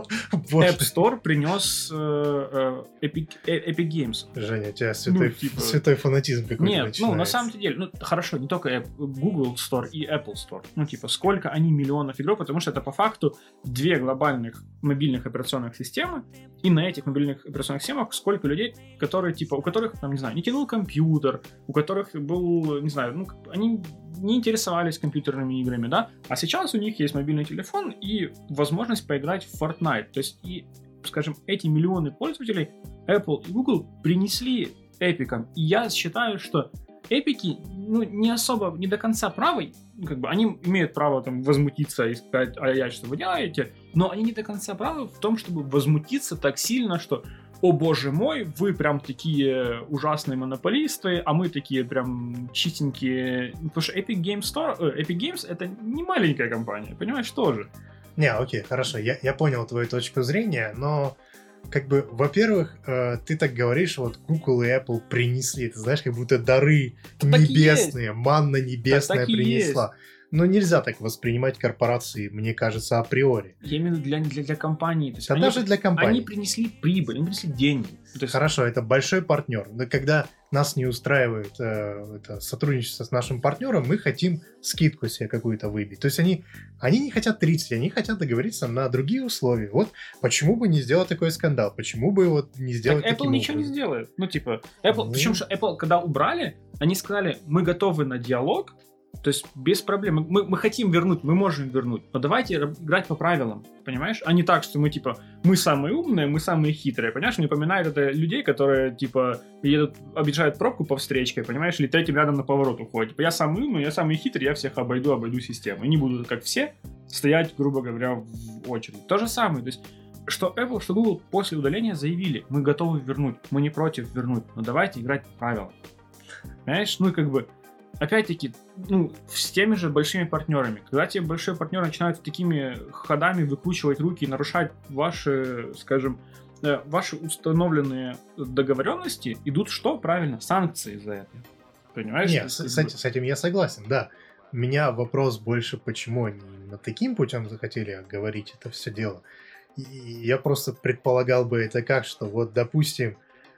Speaker 1: App Store принес э, э, Epic, э, Epic Games.
Speaker 2: Женя, у тебя святой, ну, типа... святой фанатизм какой-то
Speaker 1: Нет,
Speaker 2: начинается.
Speaker 1: ну, на самом деле, ну, хорошо, не только App, Google Store и Apple Store. Ну, типа, сколько они миллионов игроков, потому что это по факту две глобальных мобильных операционных системы, и на этих мобильных операционных системах сколько людей, которые, типа, у которых, там, не знаю, не тянул компьютер, у которых был, не знаю, ну, они не интересовались компьютерными играми, да, а сейчас у них есть мобильный телефон и возможность поиграть в Fortnite. То есть, и, скажем, эти миллионы пользователей Apple и Google принесли Эпикам. И я считаю, что Эпики, ну, не особо, не до конца правы, как бы, они имеют право там возмутиться и сказать, ай-яй, что вы делаете, но они не до конца правы в том, чтобы возмутиться так сильно, что о боже мой, вы прям такие ужасные монополисты, а мы такие прям чистенькие. Потому что Epic Games Store, э, Epic Games это не маленькая компания, понимаешь, тоже.
Speaker 2: Не, окей, хорошо, я, я понял твою точку зрения, но как бы, во-первых, э, ты так говоришь, вот Google и Apple принесли, ты знаешь, как будто дары так небесные, манна небесная принесла. Но нельзя так воспринимать корпорации, мне кажется, априори.
Speaker 1: Я имею в виду для, для, для компании. То есть
Speaker 2: да
Speaker 1: они,
Speaker 2: даже для компании.
Speaker 1: Они принесли прибыль, они принесли деньги.
Speaker 2: То есть... Хорошо, это большой партнер. Но когда нас не устраивает э, это сотрудничество с нашим партнером, мы хотим скидку себе какую-то выбить. То есть они, они не хотят тридцать, они хотят договориться на другие условия. Вот почему бы не сделать такой скандал? Почему бы вот не сделать
Speaker 1: так
Speaker 2: таким
Speaker 1: Apple ничего
Speaker 2: образом?
Speaker 1: не сделает. Ну, типа, Apple...
Speaker 2: Ну...
Speaker 1: Причем, что Apple, когда убрали, они сказали, мы готовы на диалог, то есть без проблем. Мы, мы хотим вернуть, мы можем вернуть, но давайте играть по правилам, понимаешь? А не так, что мы типа, мы самые умные, мы самые хитрые, понимаешь? Мне напоминает это людей, которые типа едут, объезжают пробку по встречке, понимаешь? Или третьим рядом на поворот уходят. Типа я самый умный, я самый хитрый, я всех обойду, обойду систему. И не буду, как все, стоять, грубо говоря, в очередь. То же самое, то есть что Apple, что Google после удаления заявили, мы готовы вернуть, мы не против вернуть, но давайте играть по правилам. Понимаешь? Ну и как бы опять-таки, ну, с теми же большими партнерами. Когда тебе большие партнеры начинают такими ходами выкручивать руки и нарушать ваши, скажем, ваши установленные договоренности, идут что? Правильно, санкции за это. Понимаешь?
Speaker 2: Нет, с, с, этим, с этим я согласен, да. У меня вопрос больше, почему они именно таким путем захотели отговорить это все дело. И я просто предполагал бы это как, что вот, допустим,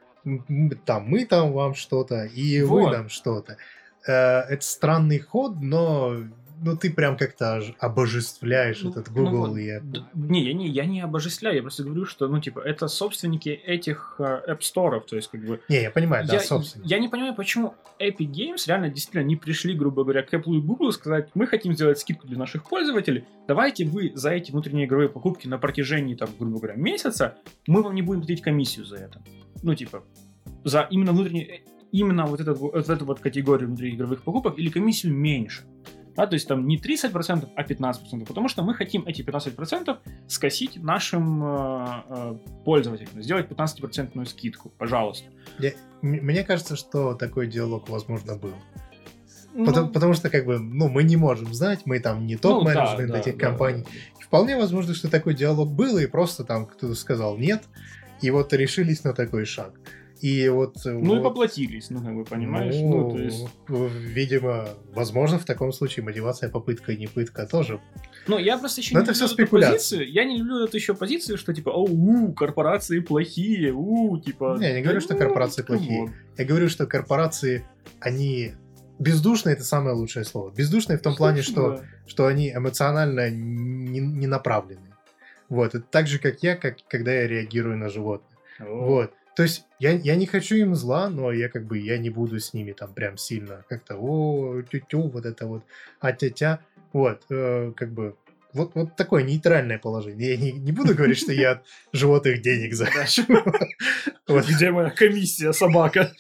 Speaker 2: там мы там вам что-то, и вот. Вы нам что-то. Это странный ход, но ну, ты прям как-то обожествляешь ну, этот Google ну, и Apple.
Speaker 1: Не, я не, я не обожествляю, я просто говорю, что, ну, типа, это собственники этих App Store'ов, то есть, как бы...
Speaker 2: Не, я понимаю,
Speaker 1: я,
Speaker 2: да, собственники.
Speaker 1: Я не понимаю, почему Epic Games реально действительно не пришли, грубо говоря, к Apple и Google и сказать, мы хотим сделать скидку для наших пользователей, давайте вы за эти внутренние игровые покупки на протяжении, там, грубо говоря, месяца, мы вам не будем платить комиссию за это. Ну, типа, за именно внутренние... именно вот, этот, вот эту вот категорию внутриигровых покупок или комиссию меньше. Да, то есть там не тридцать процентов, а пятнадцать процентов, потому что мы хотим эти пятнадцать процентов скосить нашим э, э, пользователям, сделать пятнадцатипроцентную скидку, пожалуйста.
Speaker 2: Я, мне кажется, что такой диалог, возможно, был.
Speaker 1: Ну,
Speaker 2: потому, потому что, как бы, ну, мы не можем знать, мы там не топ-менеджмент ну, да, этих да, компаний. Да, да. И вполне возможно, что такой диалог был, и просто там кто-то сказал нет, и вот решились на такой шаг. И вот,
Speaker 1: ну
Speaker 2: вот,
Speaker 1: и поплатились, ну, как бы, понимаешь?
Speaker 2: Ну,
Speaker 1: ну, то есть...
Speaker 2: видимо, возможно, в таком случае мотивация попытка и не пытка тоже.
Speaker 1: Ну, я просто еще
Speaker 2: Но
Speaker 1: не
Speaker 2: это
Speaker 1: люблю
Speaker 2: все
Speaker 1: эту
Speaker 2: спекуляции.
Speaker 1: позицию. Я не люблю эту еще позицию, что типа, оу, корпорации плохие, у, типа...
Speaker 2: Не, я не говорю, что корпорации плохие. Я говорю, что корпорации, они... Бездушные — это самое лучшее слово. Бездушные в том плане, что, что они эмоционально не, не направлены. Вот. Это так же, как я, как, когда я реагирую на животных. Вот. То есть я, я не хочу им зла, но я как бы я не буду с ними там прям сильно как-то о тю-тю, вот это вот, а-тя-тя. Вот, э, как бы Вот, вот такое нейтральное положение. Я не, не буду говорить, что я от животных денег захочу.
Speaker 1: Где моя комиссия, собака?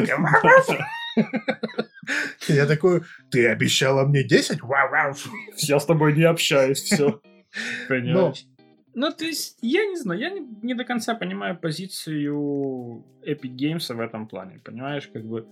Speaker 2: Я такой, ты обещала мне десять?
Speaker 1: Я с тобой не общаюсь, все. Понимаешь? Ну, то есть, я не знаю, я не, не до конца понимаю позицию Epic Games в этом плане, понимаешь, как бы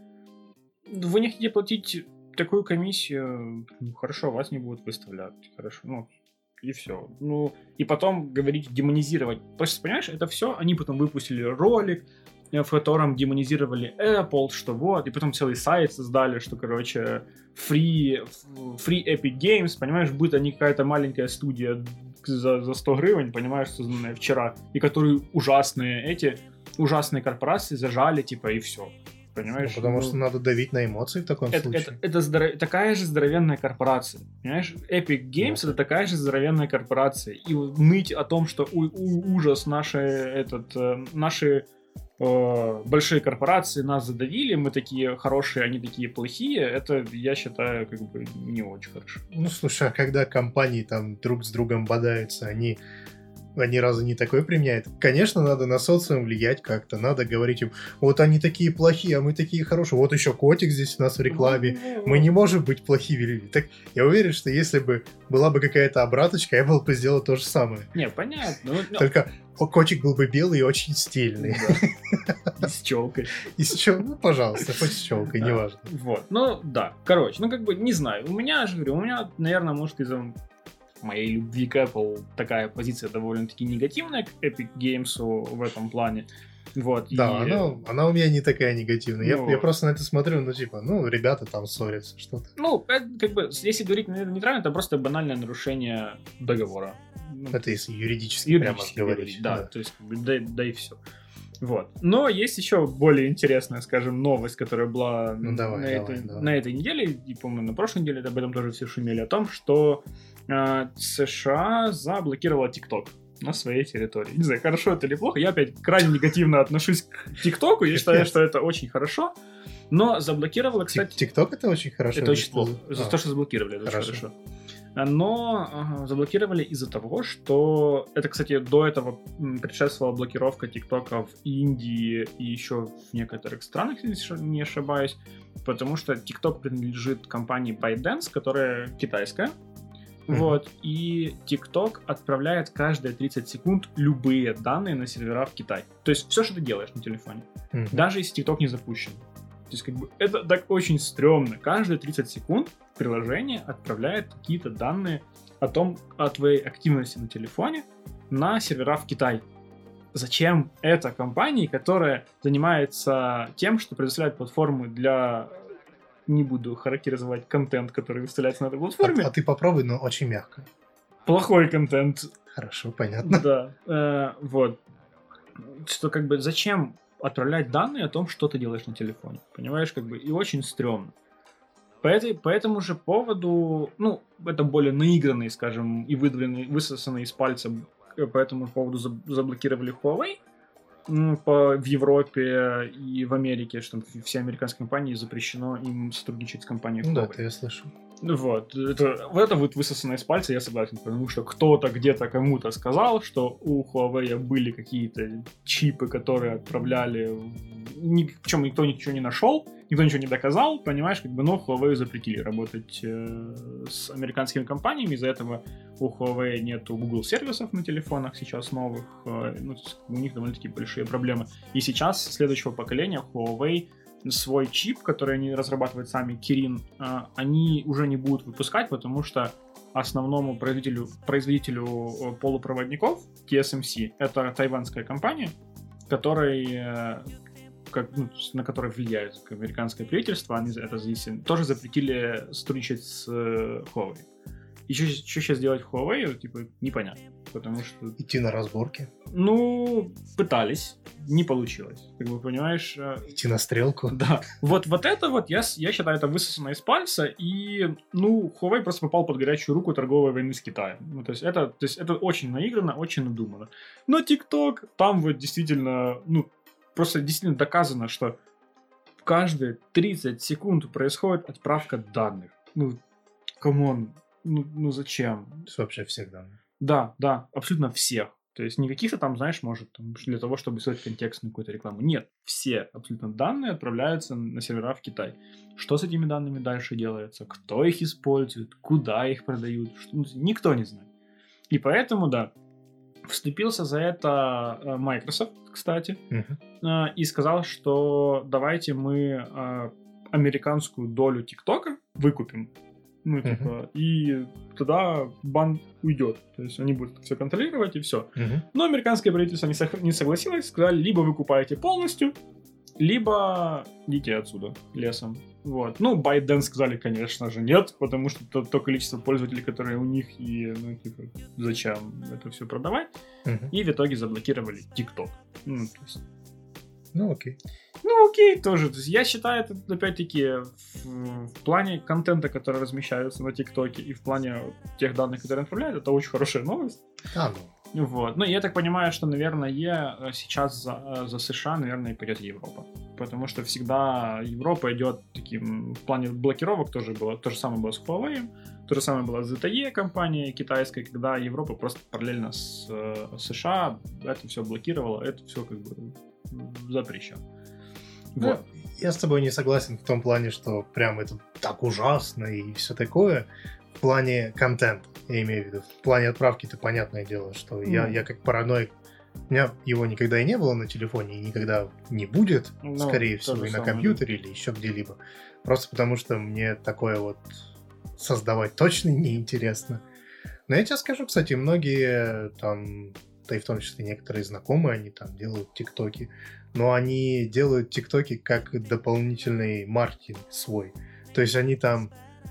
Speaker 1: вы не хотите платить такую комиссию, ну, хорошо, вас не будут выставлять, хорошо, ну, и все. Ну, и потом говорить, демонизировать. Просто, понимаешь, это все, они потом выпустили ролик, в котором демонизировали Apple, что вот, и потом целый сайт создали, что, короче, free, free Epic Games, понимаешь, будет они какая-то маленькая студия за, за сто гривен, понимаешь, созданная вчера, и которые ужасные эти, ужасные корпорации зажали, типа, и все. Понимаешь?
Speaker 2: Ну, потому
Speaker 1: ну,
Speaker 2: что надо давить на эмоции в таком
Speaker 1: это,
Speaker 2: случае.
Speaker 1: Это, это здоров... такая же здоровенная корпорация. Понимаешь? Epic Games да. Это такая же здоровенная корпорация. И ныть о том, что у, у, ужас, наши, этот, наши э, большие корпорации нас задавили, мы такие хорошие, они такие плохие, это, я считаю, как бы не очень хорошо.
Speaker 2: Ну, слушай, а когда компании там друг с другом бодаются, они... Они разу не такое применяют. Конечно, надо на социум влиять как-то. Надо говорить им, вот они такие плохие, а мы такие хорошие. Вот еще котик здесь у нас в рекламе. Мы не можем быть плохими людьми. Так я уверен, что если бы была бы какая-то обраточка, я бы сделал то же самое.
Speaker 1: Не, понятно.
Speaker 2: Только котик был бы белый и очень стильный.
Speaker 1: И с челкой.
Speaker 2: И с челкой, ну, пожалуйста, хоть с челкой, неважно.
Speaker 1: Вот, ну, да. Короче, ну, как бы, не знаю. У меня, же говорю, у меня, наверное, может, из-за моей любви к Apple такая позиция довольно-таки негативная к Epic Games в этом плане. Вот,
Speaker 2: да,
Speaker 1: и...
Speaker 2: она, она у меня не такая негативная.
Speaker 1: Ну,
Speaker 2: я, я просто на это смотрю, ну, типа, ну, ребята там ссорятся, что-то.
Speaker 1: Ну, это, как бы, если говорить нейтрально, это просто банальное нарушение договора.
Speaker 2: Это если юридически,
Speaker 1: юридически
Speaker 2: прямо
Speaker 1: говорить.
Speaker 2: говорить.
Speaker 1: Да,
Speaker 2: да,
Speaker 1: то есть, да, да и все. Вот. Но есть еще более интересная, скажем, новость, которая была
Speaker 2: ну, давай,
Speaker 1: на,
Speaker 2: давай,
Speaker 1: этой,
Speaker 2: давай.
Speaker 1: на этой неделе, и, по-моему, на прошлой неделе об этом тоже все шумели, о том, что э, США заблокировала TikTok на своей территории. Не знаю, хорошо это или плохо, я опять крайне негативно отношусь к ТикТоку, я считаю, что это очень хорошо, но заблокировала, кстати...
Speaker 2: ТикТок это очень хорошо?
Speaker 1: Это очень плохо, за
Speaker 2: а.
Speaker 1: то, что заблокировали, это
Speaker 2: хорошо.
Speaker 1: очень хорошо. Но ага, заблокировали из-за того, что это, кстати, до этого предшествовала блокировка ТикТока в Индии и еще в некоторых странах, если не ошибаюсь, потому что ТикТок принадлежит компании ByteDance, которая китайская. Mm-hmm. Вот, и TikTok отправляет каждые тридцать секунд любые данные на сервера в Китай. То есть все, что ты делаешь на телефоне, mm-hmm. даже если TikTok не запущен. То есть, как бы, это так очень стрёмно. Каждые тридцать секунд приложение отправляет какие-то данные о том, о твоей активности на телефоне на сервера в Китай. Зачем это компании, которая занимается тем, что предоставляет платформы для... Не буду характеризовать контент, который выставляется на этой платформе.
Speaker 2: А, а ты попробуй, но очень мягко.
Speaker 1: Плохой контент.
Speaker 2: Хорошо, понятно.
Speaker 1: Да. Э, вот. Что как бы зачем отправлять данные о том, что ты делаешь на телефоне. Понимаешь, как бы, и очень стрёмно. По, этой, по этому же поводу, ну, это более наигранный, скажем, и выдавленный, высосанный из пальца, по этому поводу заблокировали Huawei ну, по, в Европе и в Америке, что там все американские компании запрещено им сотрудничать с компанией Huawei.
Speaker 2: Да, это я слышу.
Speaker 1: Вот, это, это вот высосано из пальца, я согласен, потому что кто-то где-то кому-то сказал, что у Huawei были какие-то чипы, которые отправляли, ни, причем никто ничего не нашел, никто ничего не доказал, понимаешь, как бы, но Huawei запретили работать э, с американскими компаниями, из-за этого у Huawei нету Google сервисов на телефонах сейчас новых, э, ну, у них довольно-таки большие проблемы, и сейчас следующего поколения Huawei свой чип, который они разрабатывают сами, Kirin, они уже не будут выпускать, потому что основному производителю, производителю полупроводников ти эс эм си, это тайванская компания, которой, как, ну, на которой влияет американское правительство, они это здесь тоже запретили сотрудничать с Huawei. И что, что сейчас делать Huawei, типа, непонятно. Потому что...
Speaker 2: Идти на разборки?
Speaker 1: Ну, пытались. Не получилось. Как бы, понимаешь...
Speaker 2: Идти на стрелку?
Speaker 1: Да. Вот, вот это вот, я, я считаю, это высосано из пальца. И, ну, Huawei просто попал под горячую руку торговой войны с Китаем. Ну, то есть, это, то есть, это очень наигранно, очень надумано. Но TikTok, там вот действительно, ну, просто действительно доказано, что каждые тридцать секунд происходит отправка данных. Ну, камон. ну, ну зачем?
Speaker 2: То есть вообще всех данных.
Speaker 1: Да, да, абсолютно всех. То есть не каких-то там, знаешь, может, там, для того, чтобы сделать контекстную какую-то рекламу. Нет, все абсолютно данные отправляются на сервера в Китай. Что с этими данными дальше делается? Кто их использует? Куда их продают? Что, ну, никто не знает. И поэтому, да, вступился за это Microsoft, кстати, uh-huh. и сказал, что давайте мы американскую долю ТикТока выкупим. Ну, типа, uh-huh. и тогда бан уйдет. То есть они будут все контролировать, и все. Uh-huh. Но американское правительство не, со- не согласилось, сказали, либо вы купаете полностью, либо идите отсюда лесом. Вот. Ну, ByteDance сказали, конечно же, нет, потому что то, то количество пользователей, которые у них, и, ну, типа, зачем это все продавать. Uh-huh. И в итоге заблокировали TikTok. Ну, то есть...
Speaker 2: Ну, окей.
Speaker 1: Ну, окей, тоже. То есть я считаю, это, опять-таки, в, в плане контента, который размещается на ТикТоке, и в плане тех данных, которые отправляют, это очень хорошая новость.
Speaker 2: А, ну.
Speaker 1: Вот. Ну, я так понимаю, что, наверное, сейчас за, за США, наверное, пойдет Европа. Потому что всегда Европа идет таким... В плане блокировок тоже было. То же самое было с Huawei, то же самое было с зет и компанией китайской, когда Европа просто параллельно с США это все блокировала, это все как бы запрещено.
Speaker 2: Вот. Ну, я с тобой не согласен в том плане, что прям это так ужасно и все такое. В плане контента, я имею в виду. В плане отправки-то понятное дело, что mm. я, я как параноик. У меня его никогда и не было на телефоне, и никогда не будет, ну, скорее всего, и на компьютере, или еще где-либо. Просто потому что мне такое вот создавать точно неинтересно. Но я тебе скажу, кстати, многие там, да и в том числе некоторые знакомые, они там делают тиктоки, но они делают тиктоки как дополнительный маркетинг свой. То есть они там,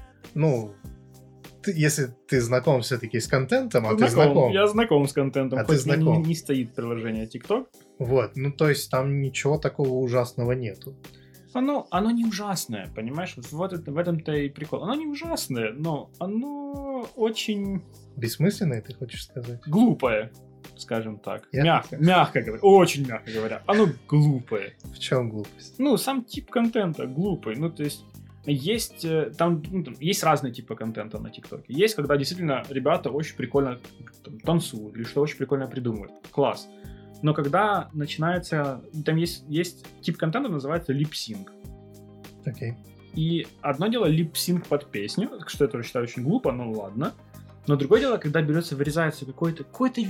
Speaker 2: ну, ты, если ты знаком все-таки с контентом, а знаком, ты знаком...
Speaker 1: Я знаком с контентом,
Speaker 2: а
Speaker 1: хоть
Speaker 2: ты знаком.
Speaker 1: Не, не стоит приложение TikTok.
Speaker 2: Вот, ну то есть там ничего такого ужасного нету.
Speaker 1: Оно, оно не ужасное, понимаешь? Вот, вот это, в этом-то и прикол. Оно не ужасное, но оно очень...
Speaker 2: Бессмысленное, ты хочешь сказать?
Speaker 1: Глупое, скажем так.
Speaker 2: Я
Speaker 1: мягко, мягко говоря, очень мягко говоря. Оно глупое.
Speaker 2: В чем глупость?
Speaker 1: Ну, сам тип контента глупый. Ну, то есть, есть там, ну, там есть разные типы контента на ТикТоке. Есть, когда действительно ребята очень прикольно там, танцуют или что очень прикольно придумывают. Класс. Но когда начинается... Там есть, есть тип контента, называется липсинг.
Speaker 2: Окей. Okay.
Speaker 1: И одно дело липсинг под песню, что я тоже считаю очень глупо, но ладно. Но другое дело, когда берется, вырезается какой-то, какой-то,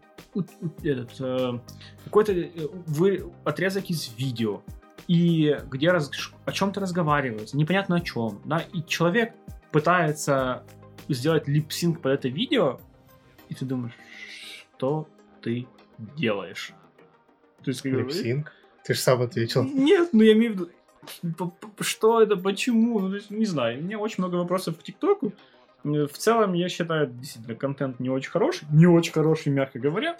Speaker 1: этот, э, какой-то вы, отрезок из видео, и где раз, о чем-то разговаривается, непонятно о чем, да, и человек пытается сделать липсинг под это видео, и ты думаешь, что ты делаешь? То есть,
Speaker 2: липсинг? Ты же сам ответил.
Speaker 1: Нет, ну я имею в виду, что это, почему, ну, не знаю, у меня очень много вопросов к ТикТоку. В целом, я считаю, действительно, контент не очень хороший, не очень хороший, мягко говоря,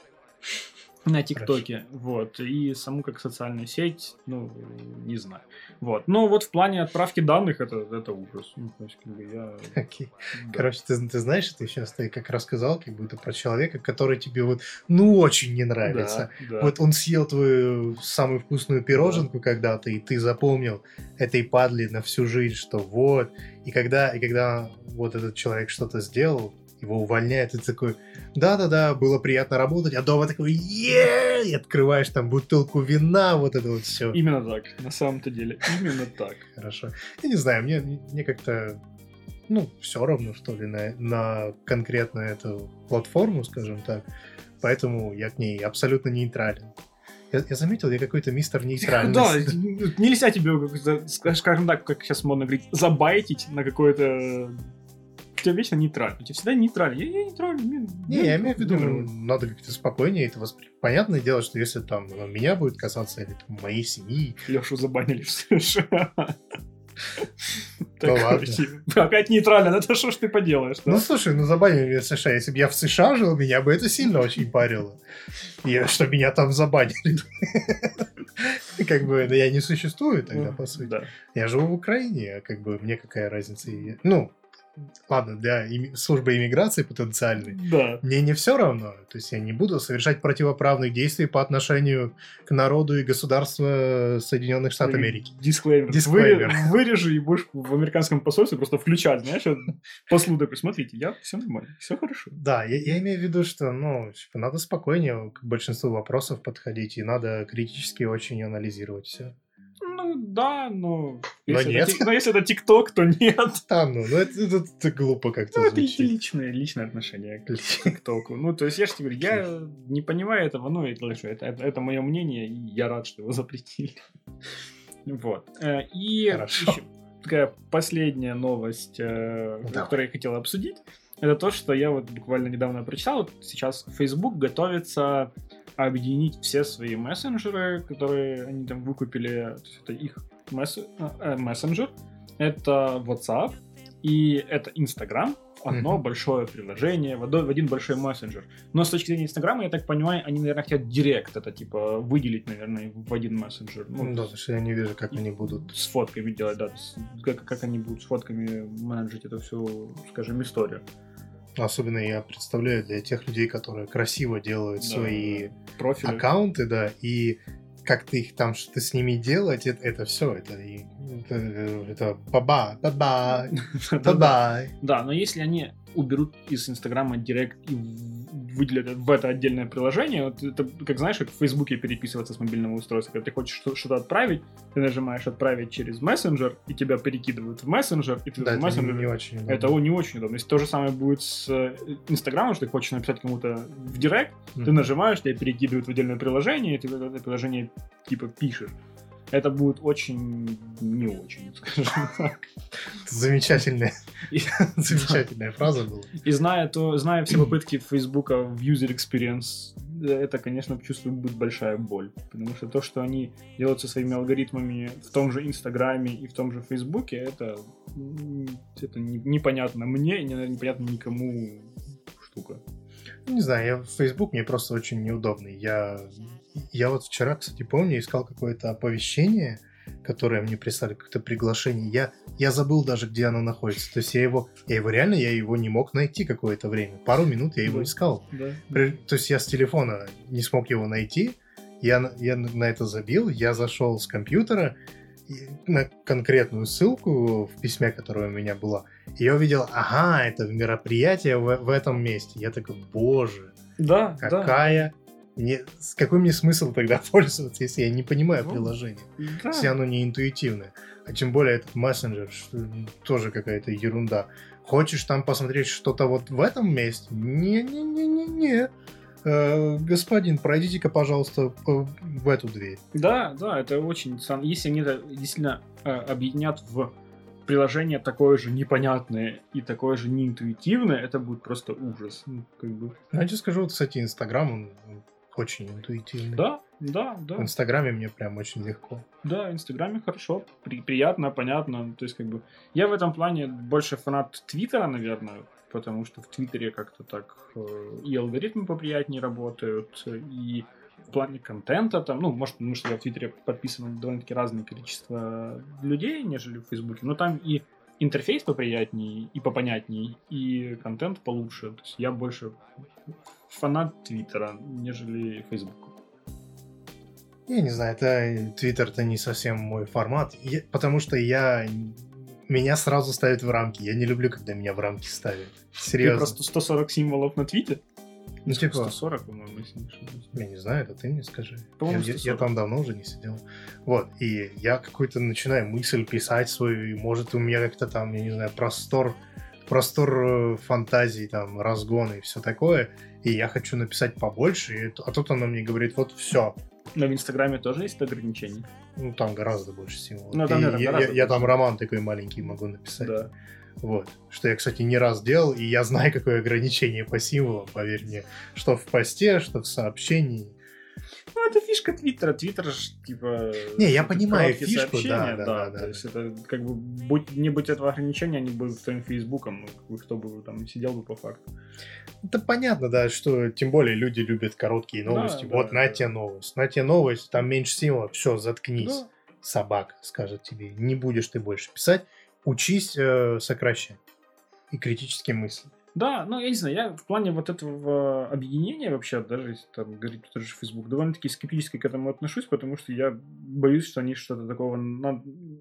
Speaker 1: на ТикТоке, вот, и саму как социальную сеть, ну, не знаю, вот, но вот в плане отправки данных это, это ужас, ну, то есть, как бы я...
Speaker 2: Okay. Да. Короче, ты, ты знаешь, ты сейчас ты как рассказал, как будто про человека, который тебе вот, ну, очень не нравится,
Speaker 1: да, да.
Speaker 2: Вот он съел твою самую вкусную пироженку, да, когда-то, и ты запомнил этой падли на всю жизнь, что вот, и когда, и когда вот этот человек что-то сделал, его увольняют, и ты такой, да-да-да, было приятно работать, а дома такой, е и открываешь там бутылку вина, вот это вот все.
Speaker 1: Именно так, на самом-то деле, именно так.
Speaker 2: Хорошо. Я не знаю, мне, мне как-то, ну, все равно, что ли, на, на конкретно эту платформу, скажем так, поэтому я к ней абсолютно нейтрален. Я, я заметил, я какой-то мистер нейтральности.
Speaker 1: Да, нельзя тебе, скажем так, как сейчас модно говорить, забайтить на какое-то... У тебя вечно нейтрально. У тебя всегда нейтрально. Я, я нейтрально. Мне,
Speaker 2: не, я имею в виду, надо как-то спокойнее это воспринимать. Понятное дело, что если там меня будет касаться, или там, моей семьи...
Speaker 1: Лешу забанили в США.
Speaker 2: Ну ладно.
Speaker 1: Опять нейтрально. Это что ж ты поделаешь?
Speaker 2: Ну слушай, ну забанили меня в США. Если бы я в США жил, меня бы это сильно очень парило. Что меня там забанили. Как бы, я не существую тогда, по сути. Я живу в Украине, а как бы мне какая разница. Ну, ладно, для ими... службы иммиграции потенциальной,
Speaker 1: Да.
Speaker 2: мне не все равно. То есть я не буду совершать противоправных действий по отношению к народу и государству Соединенных Штатов Америки.
Speaker 1: Дисклеймер.
Speaker 2: Дисклеймер.
Speaker 1: Вы... Вырежи и будешь в американском посольстве просто включать, знаешь, послу такой, смотрите, я все нормально, все хорошо.
Speaker 2: Да, я, я имею в виду, что, ну, типа, надо спокойнее к большинству вопросов подходить, и надо критически очень анализировать все.
Speaker 1: Ну, да, но...
Speaker 2: Но
Speaker 1: Если
Speaker 2: нет.
Speaker 1: Это, но если это ТикТок, то нет.
Speaker 2: Да, ну, ну это, это, это глупо как-то
Speaker 1: Ну, это
Speaker 2: звучит.
Speaker 1: личное, личное отношение к ТикТоку. Ну, то есть, я же тебе говорю, я не понимаю этого, ну, это, это, это, это мое мнение, и я рад, что его запретили. Вот. И
Speaker 2: Хорошо.
Speaker 1: еще такая последняя новость,
Speaker 2: Давай.
Speaker 1: которую я хотел обсудить, это то, что я вот буквально недавно прочитал. Вот сейчас Facebook готовится объединить все свои мессенджеры, которые они там выкупили. То есть это их месс... э, мессенджер, это WhatsApp и это Instagram. Одно mm-hmm. большое приложение, в один большой мессенджер. Но с точки зрения Инстаграма, я так понимаю, они, наверное, хотят директ это, типа, выделить, наверное, в один мессенджер.
Speaker 2: Ну, да, потому что я не вижу, как они будут...
Speaker 1: С фотками делать, да. Как, как они будут с фотками менеджить эту всю, скажем, историю.
Speaker 2: Особенно я представляю для тех людей, которые красиво делают да, свои
Speaker 1: профили.
Speaker 2: Аккаунты, да, и как ты их там что-то с ними делать, это, это все, это, это, это баба, баба, баба.
Speaker 1: Да, но если они уберут из Инстаграма Директ и выделят в это отдельное приложение, вот это, как знаешь, как в Фейсбуке переписываться с мобильного устройства, когда ты хочешь что-то отправить, ты нажимаешь «Отправить через мессенджер», и тебя перекидывают в мессенджер, и ты
Speaker 2: да,
Speaker 1: в мессенджер...
Speaker 2: не очень удобно.
Speaker 1: Это не очень удобно. Если то же самое будет с Инстаграмом, что ты хочешь написать кому-то в Директ, mm-hmm. ты нажимаешь, тебя перекидывают в отдельное приложение, и ты в это приложение типа пишешь. Это будет очень не очень, скажем так.
Speaker 2: Замечательная, замечательная фраза была.
Speaker 1: И зная, то, зная все попытки Фейсбука в user experience, это, конечно, чувствую, будет большая боль. Потому что то, что они делают со своими алгоритмами в том же Инстаграме и в том же Фейсбуке, это, это непонятно мне, непонятно никому штука.
Speaker 2: Не знаю, я в Facebook мне просто очень неудобный. Я, я вот вчера, кстати, помню, искал какое-то оповещение, которое мне прислали, какое-то приглашение. Я, я забыл даже, где оно находится. То есть я его, я его реально, я его не мог найти какое-то время. Пару минут я его
Speaker 1: да.
Speaker 2: искал.
Speaker 1: Да.
Speaker 2: То есть я с телефона не смог его найти. Я, я на это забил, я зашел с компьютера на конкретную ссылку в письме, которое у меня была, и я увидел, ага, это мероприятие в, в этом месте. Я такой, боже,
Speaker 1: да,
Speaker 2: какая...
Speaker 1: Да.
Speaker 2: Мне, какой мне смысл тогда пользоваться, если я не понимаю ну, приложение?
Speaker 1: Да.
Speaker 2: Если оно не интуитивное. А тем более этот мессенджер, тоже какая-то ерунда. Хочешь там посмотреть что-то вот в этом месте? Не-не-не-не-не. Господин, пройдите-ка, пожалуйста, в эту дверь.
Speaker 1: Да, да, это очень странно. Если они это действительно э, объединят в приложение такое же непонятное и такое же неинтуитивное, это будет просто ужас. Ну, как бы.
Speaker 2: Я тебе скажу, вот, кстати, Инстаграм, он очень интуитивный.
Speaker 1: Да, да, да.
Speaker 2: В Инстаграме мне прям очень легко.
Speaker 1: Да, в Инстаграме хорошо, при, приятно, понятно. То есть, как бы, я в этом плане больше фанат Твиттера, наверное, потому что в Твиттере как-то так э, и алгоритмы поприятнее работают, и в плане контента там, ну, может, потому что я в Твиттере подписан на довольно-таки разное количество людей, нежели в Фейсбуке, но там и интерфейс поприятнее, и попонятнее, и контент получше. То есть я больше фанат Твиттера, нежели Фейсбука.
Speaker 2: Я не знаю, это Твиттер-то не совсем мой формат, я, потому что я... Меня сразу ставят в рамки. Я не люблю, когда меня в рамки ставят. Серьезно.
Speaker 1: Ты просто сто сорок символов на твите?
Speaker 2: Ну, типа...
Speaker 1: сто сорок, по-моему, если не ошибаюсь.
Speaker 2: Я не знаю, это ты мне скажи.
Speaker 1: Я,
Speaker 2: я там давно уже не сидел. Вот, и я какую-то начинаю мысль писать свою, и может у меня как-то там, я не знаю, простор, простор фантазии, там, разгон и все такое, и я хочу написать побольше, и, а тут она мне говорит, вот все.
Speaker 1: Но в Инстаграме тоже есть ограничения?
Speaker 2: Ну, там гораздо больше символов.
Speaker 1: Ну, там, наверное,
Speaker 2: я, я, я там роман такой маленький могу написать.
Speaker 1: Да.
Speaker 2: Вот. Что я, кстати, не раз делал, и я знаю, какое ограничение по символам, поверь мне. Что в посте, что в сообщении.
Speaker 1: Ну, это фишка Твиттера. Твиттер же, типа...
Speaker 2: Не, я понимаю фишку, да, да,
Speaker 1: да,
Speaker 2: да, да.
Speaker 1: То есть это, как бы, будь, не будь этого ограничения, они бы твоим Фейсбуком, ну, как бы, кто бы там сидел бы по факту.
Speaker 2: Это понятно, да, что тем более люди любят короткие новости. Да, вот, да, на да. тебе новость, на тебе новость, там меньше символов, все, заткнись. Да. Собака скажет тебе, не будешь ты больше писать, учись э, сокращать. и критически мыслить.
Speaker 1: Да, ну, я не знаю, я в плане вот этого объединения вообще, даже если там говорить про тот же Facebook, довольно-таки скептически к этому отношусь, потому что я боюсь, что они что-то такого на,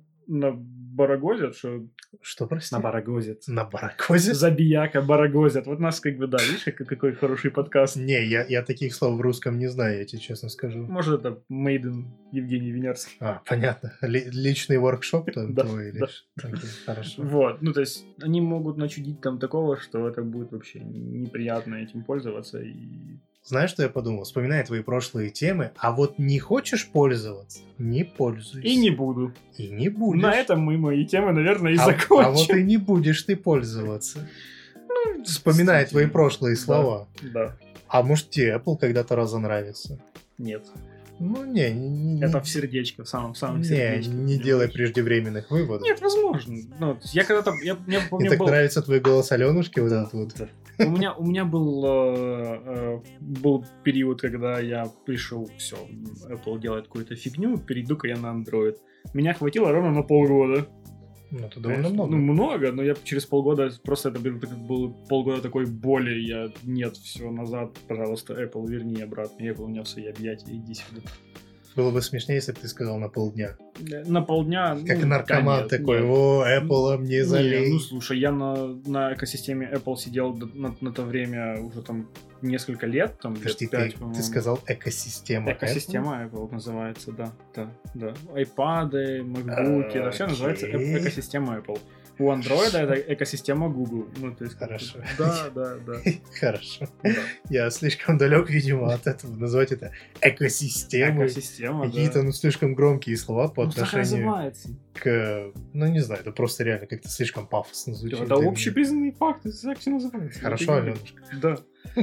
Speaker 1: набарагозят, что...
Speaker 2: Что, прости?
Speaker 1: Набарагозят.
Speaker 2: Набарагозят?
Speaker 1: Забияка, барагозят. Вот нас как бы, да, видишь, как, какой хороший подкаст.
Speaker 2: Не, я, я таких слов в русском не знаю, я тебе честно скажу.
Speaker 1: Может, это Мейден Евгений Винярский.
Speaker 2: А, понятно. Ли- личный воркшоп там
Speaker 1: Да,
Speaker 2: твой или
Speaker 1: да.
Speaker 2: ш- окей, хорошо.
Speaker 1: Вот, ну то есть они могут начудить там такого, что это будет вообще неприятно этим пользоваться и...
Speaker 2: Знаешь, что я подумал? Вспоминая твои прошлые темы, а вот не хочешь пользоваться, не пользуйся.
Speaker 1: И не буду.
Speaker 2: И не будешь.
Speaker 1: На этом мы мои темы, наверное, и
Speaker 2: а,
Speaker 1: закончим.
Speaker 2: а вот и не будешь ты пользоваться. Ну, вспоминая твои прошлые слова.
Speaker 1: Да, да.
Speaker 2: А может тебе Apple когда-то разонравится?
Speaker 1: Нет.
Speaker 2: Ну, не, не, не,
Speaker 1: Это в сердечко, в самом, в самом
Speaker 2: не,
Speaker 1: сердечке.
Speaker 2: не делай преждевременных выводов.
Speaker 1: Нет, возможно. Ну, я когда-то... Я, я помню,
Speaker 2: Мне так
Speaker 1: был...
Speaker 2: нравится твой голос Аленушки, вот этот вот.
Speaker 1: Да. У меня, у меня был, э, э, был период, когда я пришел, все, Apple делает какую-то фигню, перейду-ка я на Android. Меня хватило ровно на полгода.
Speaker 2: Ну, это довольно много.
Speaker 1: Ну, много, но я через полгода, просто это был, был полгода такой боли, я, нет, все, назад, пожалуйста, Apple, верни обратно. Apple у меня в свои объятия, иди сюда.
Speaker 2: Было бы смешнее, если бы ты сказал на полдня.
Speaker 1: На полдня...
Speaker 2: Как
Speaker 1: ну,
Speaker 2: наркоман
Speaker 1: нет,
Speaker 2: такой,
Speaker 1: нет.
Speaker 2: о, Apple мне
Speaker 1: Не,
Speaker 2: залей.
Speaker 1: ну, слушай, я на, на экосистеме Apple сидел на, на то время уже там несколько лет, там
Speaker 2: Подожди,
Speaker 1: лет пять,
Speaker 2: ты,
Speaker 1: по-моему.
Speaker 2: ты сказал экосистема
Speaker 1: Экосистема Apple? Apple называется, да, да, да. Айпады, макбуки, это все называется э-
Speaker 2: Окей.
Speaker 1: экосистема Apple. У Android это экосистема Google. Ну, то есть,
Speaker 2: Хорошо.
Speaker 1: Да, да, да.
Speaker 2: Хорошо.
Speaker 1: да.
Speaker 2: Я слишком далек, видимо, от этого. Назвать это экосистемой.
Speaker 1: Экосистема,
Speaker 2: Какие-то,
Speaker 1: да.
Speaker 2: ну, слишком громкие слова по
Speaker 1: Ну, так
Speaker 2: отношению
Speaker 1: называется.
Speaker 2: к... Ну, не знаю, это просто реально как-то слишком пафосно звучит.
Speaker 1: Это
Speaker 2: для меня.
Speaker 1: общепризнанный факт, это так все называется.
Speaker 2: Хорошо,
Speaker 1: Я тебе говорю.
Speaker 2: Аленушка.
Speaker 1: Да.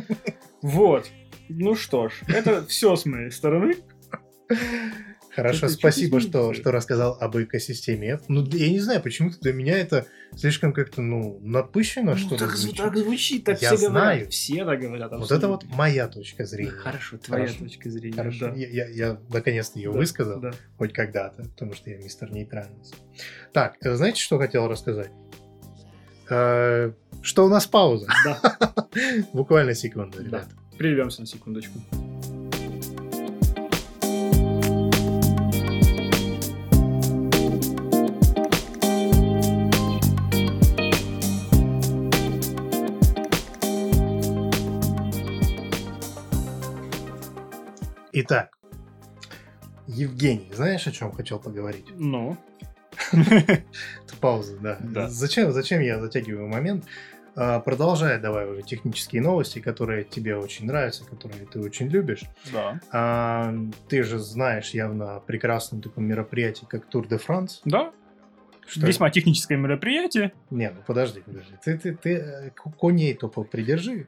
Speaker 1: Вот. Ну что ж, это все с моей стороны.
Speaker 2: Хорошо,
Speaker 1: Что-то
Speaker 2: спасибо,
Speaker 1: чуть-чуть
Speaker 2: что,
Speaker 1: изменится.
Speaker 2: что рассказал об экосистеме. Ну, я не знаю, почему-то для меня это слишком как-то, ну, напыщенно, что
Speaker 1: Ну,
Speaker 2: ли,
Speaker 1: так,
Speaker 2: звучит.
Speaker 1: так звучит, так
Speaker 2: Я
Speaker 1: все
Speaker 2: знаю.
Speaker 1: говорят. Все так говорят.
Speaker 2: Вот это вот
Speaker 1: абсолютно.
Speaker 2: моя точка зрения.
Speaker 1: Хорошо, твоя
Speaker 2: Хорошо.
Speaker 1: точка зрения.
Speaker 2: Хорошо,
Speaker 1: Да.
Speaker 2: я, я, я наконец-то ее
Speaker 1: Да,
Speaker 2: высказал,
Speaker 1: да.
Speaker 2: хоть когда-то, потому что я мистер нейтральность. Так, э, знаете, что хотел рассказать? Э, Что у нас пауза.
Speaker 1: Да.
Speaker 2: Буквально секунду,
Speaker 1: Да.
Speaker 2: ребят.
Speaker 1: Прервемся на секундочку.
Speaker 2: Итак, Евгений, знаешь, о чем хотел поговорить?
Speaker 1: Ну,
Speaker 2: Это пауза, да.
Speaker 1: Да.
Speaker 2: Зачем, зачем я затягиваю момент? А, Продолжая давай уже технические новости, которые тебе очень нравятся, которые ты очень любишь.
Speaker 1: да.
Speaker 2: А, Ты же знаешь явно о прекрасном таком мероприятии, как Тур де Франс.
Speaker 1: Да,
Speaker 2: Что
Speaker 1: весьма техническое мероприятие.
Speaker 2: Не, ну подожди, подожди. Ты, ты, ты э, к- коней то попридержи.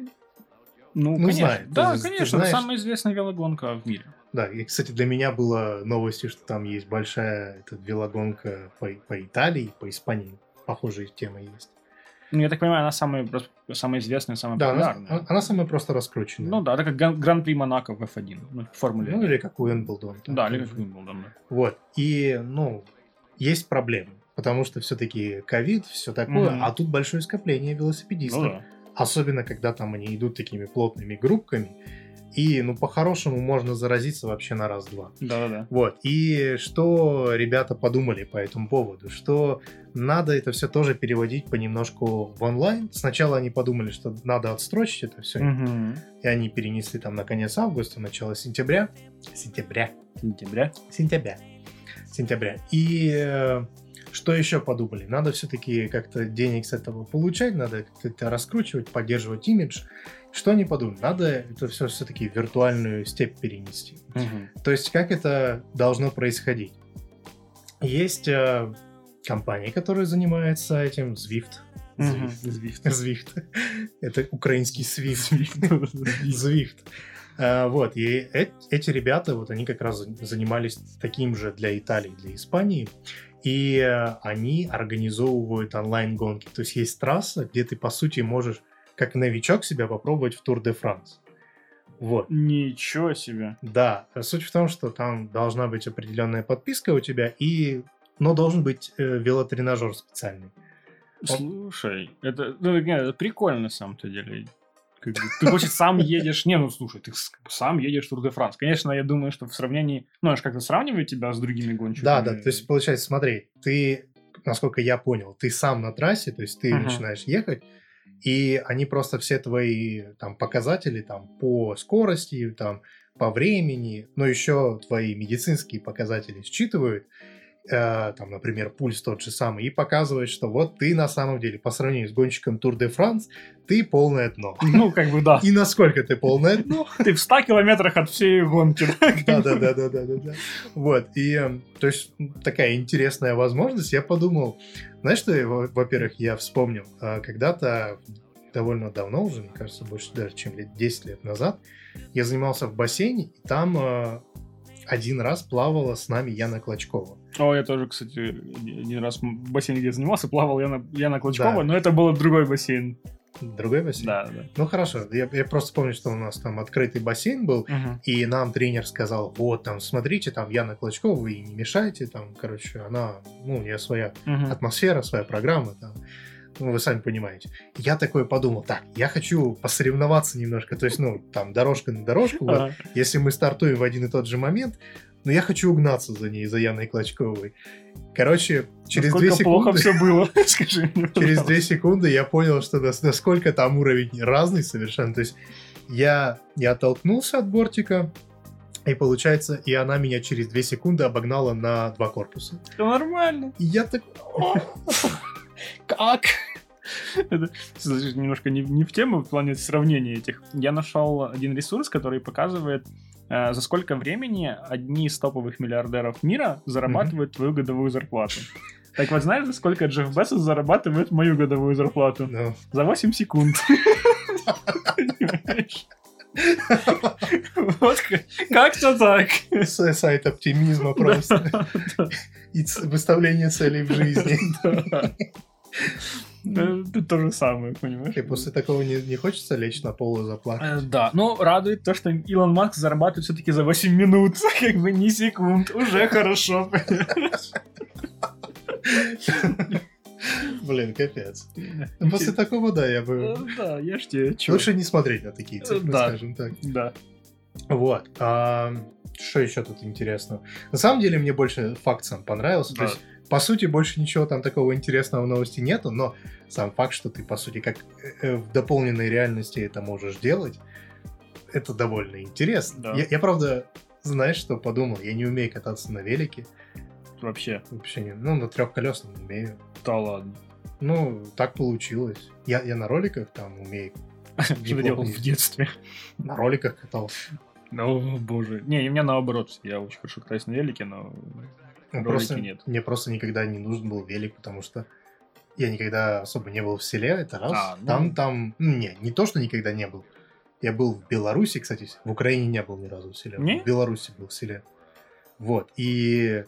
Speaker 1: Ну,
Speaker 2: Ну,
Speaker 1: конечно.
Speaker 2: знаю,
Speaker 1: Да,
Speaker 2: ты- ты
Speaker 1: конечно,
Speaker 2: знаешь-
Speaker 1: самая известная велогонка в мире.
Speaker 2: Да, и, кстати, для меня было новостью, что там есть большая эта велогонка по, по Италии, по Испании. Похожая тема есть.
Speaker 1: Ну, я так понимаю, она самая, рас- самая известная, самая
Speaker 2: Да, она,
Speaker 1: популярная.
Speaker 2: она самая просто раскрученная.
Speaker 1: Ну да, это как Гран- Гран-при Монако в эф один, ну, в Формуле
Speaker 2: Ну,
Speaker 1: один.
Speaker 2: или как Уимблдон. там
Speaker 1: Да, или
Speaker 2: тоже.
Speaker 1: как Уимблдон, да.
Speaker 2: Вот. И, ну, есть проблемы. Потому что все-таки ковид, все такое.
Speaker 1: Мгм.
Speaker 2: А тут большое скопление велосипедистов.
Speaker 1: Ну да.
Speaker 2: Особенно, когда там они идут такими плотными группками. И, ну, по-хорошему, можно заразиться вообще на раз-два.
Speaker 1: Да-да-да.
Speaker 2: Вот. И что ребята подумали по этому поводу? Что надо это все тоже переводить понемножку в онлайн. Сначала они подумали, что надо отстрочить это все.
Speaker 1: Мгм.
Speaker 2: И они перенесли там на конец августа, начало сентября. Сентября.
Speaker 1: Сентября.
Speaker 2: Сентября. Сентября. И э, что еще подумали? Надо все-таки как-то денег с этого получать, надо как-то это раскручивать, поддерживать имидж. Что они подумали? Надо это все все-таки в виртуальную степь перенести.
Speaker 1: Мгм.
Speaker 2: То есть, как это должно происходить? Есть э, компания, которая занимается этим, Zwift.
Speaker 1: Мгм.
Speaker 2: Zwift. Zwift. Это украинский Swift. Zwift. А, Вот, и э- эти ребята, вот они как раз занимались таким же для Италии, для Испании, и э, они организовывают онлайн-гонки. То есть есть трасса, где ты, по сути, можешь как новичок себя попробовать в Тур де Франс. Вот.
Speaker 1: Ничего себе.
Speaker 2: Да, суть в том, что там должна быть определенная подписка у тебя, и... но должен быть э, велотренажер специальный.
Speaker 1: Слушай, это, ну, это прикольно на самом-то деле. Как бы, ты, получается, сам едешь... Не, ну, слушай, ты сам едешь в Тур де Франс. Конечно, я думаю, что в сравнении... Ну, аж как-то сравнивать тебя с другими гонщиками.
Speaker 2: Да, да, то есть, получается, смотри, ты, насколько я понял, ты сам на трассе, то есть ты uh-huh. начинаешь ехать, и они просто все твои там показатели там по скорости, там по времени, но еще твои медицинские показатели считывают, э, там, например, пульс тот же самый, и показывает, что вот ты на самом деле по сравнению с гонщиком Тур де Франс, ты полное дно.
Speaker 1: Ну, как бы да.
Speaker 2: И насколько ты полное дно?
Speaker 1: Ты в ста километрах от всей гонки.
Speaker 2: Да-да-да-да-да-да. Вот, и, то есть, такая интересная возможность. Я подумал, знаешь, что, во-первых, я вспомнил, когда-то, довольно давно уже, мне кажется, больше даже, чем лет десять лет назад, я занимался в бассейне, и там один раз плавала с нами Яна Клочкова.
Speaker 1: О, я тоже, кстати, один раз в бассейне, где занимался, плавал Яна, Яна Клочкова, да. Но это был другой бассейн.
Speaker 2: Другой бассейн?
Speaker 1: Да, да.
Speaker 2: Ну, хорошо. Я, я просто помню, что у нас там открытый бассейн был, uh-huh. и нам тренер сказал, вот, там, смотрите, там, Яна Клочкова, вы не мешайте, там, короче, она, ну, у нее своя uh-huh. атмосфера, своя программа, там, ну, вы сами понимаете. Я такой подумал, так, я хочу посоревноваться немножко, то есть, ну, там, дорожка на дорожку, uh-huh. вот, если мы стартуем в один и тот же момент, но я хочу угнаться за ней, за Яной Клочковой. Короче, через две секунды...
Speaker 1: плохо все было, скажи мне.
Speaker 2: Через две секунды я понял, что насколько там уровень разный совершенно. То есть я, я оттолкнулся от бортика, и получается, и она меня через две секунды обогнала на два корпуса.
Speaker 1: Это нормально.
Speaker 2: И я такой...
Speaker 1: Как? Это немножко не, не в тему в плане сравнения этих. Я нашел один ресурс, который показывает, э, за сколько времени одни из топовых миллиардеров мира зарабатывают mm-hmm. твою годовую зарплату. Так вот, знаешь, за сколько Джефф Безос зарабатывает мою годовую зарплату? No. За восемь секунд. Понимаешь? Вот как-то так.
Speaker 2: Сайт оптимизма просто. И выставление целей в жизни.
Speaker 1: Это то же самое, понимаешь?
Speaker 2: И после такого не, не хочется лечь на пол и заплакать?
Speaker 1: Да, но радует то, что Илон Маск зарабатывает все-таки за восемь минут, как бы не секунд. Уже хорошо, понимаешь?
Speaker 2: Блин, капец. После такого, да, я бы...
Speaker 1: Да, я ж тебе...
Speaker 2: Лучше не смотреть на такие цифры, скажем так.
Speaker 1: Да.
Speaker 2: Вот. Что еще тут интересного? На самом деле, мне больше факт сам понравился. То есть, по сути, больше ничего там такого интересного в новости нету, но сам факт, что ты, по сути, как в дополненной реальности это можешь делать, это довольно интересно.
Speaker 1: Да.
Speaker 2: Я, я, правда, знаешь, что подумал? Я не умею кататься на велике.
Speaker 1: Вообще?
Speaker 2: Вообще не. Ну, на трехколесном не умею.
Speaker 1: Да ладно.
Speaker 2: Ну, так получилось. Я, я на роликах там умею.
Speaker 1: Что ты делал в детстве?
Speaker 2: На роликах катался.
Speaker 1: О, боже. Не, у меня наоборот. Я очень хорошо катаюсь на велике, но
Speaker 2: ну, просто, нет. Мне просто никогда не нужен был велик, потому что я никогда особо не был в селе, это раз. А, ну... Там, там... Не, не то, что никогда не был. Я был в Беларуси, кстати. В Украине не был ни разу в селе.
Speaker 1: Не?
Speaker 2: В Беларуси был в селе. Вот. И...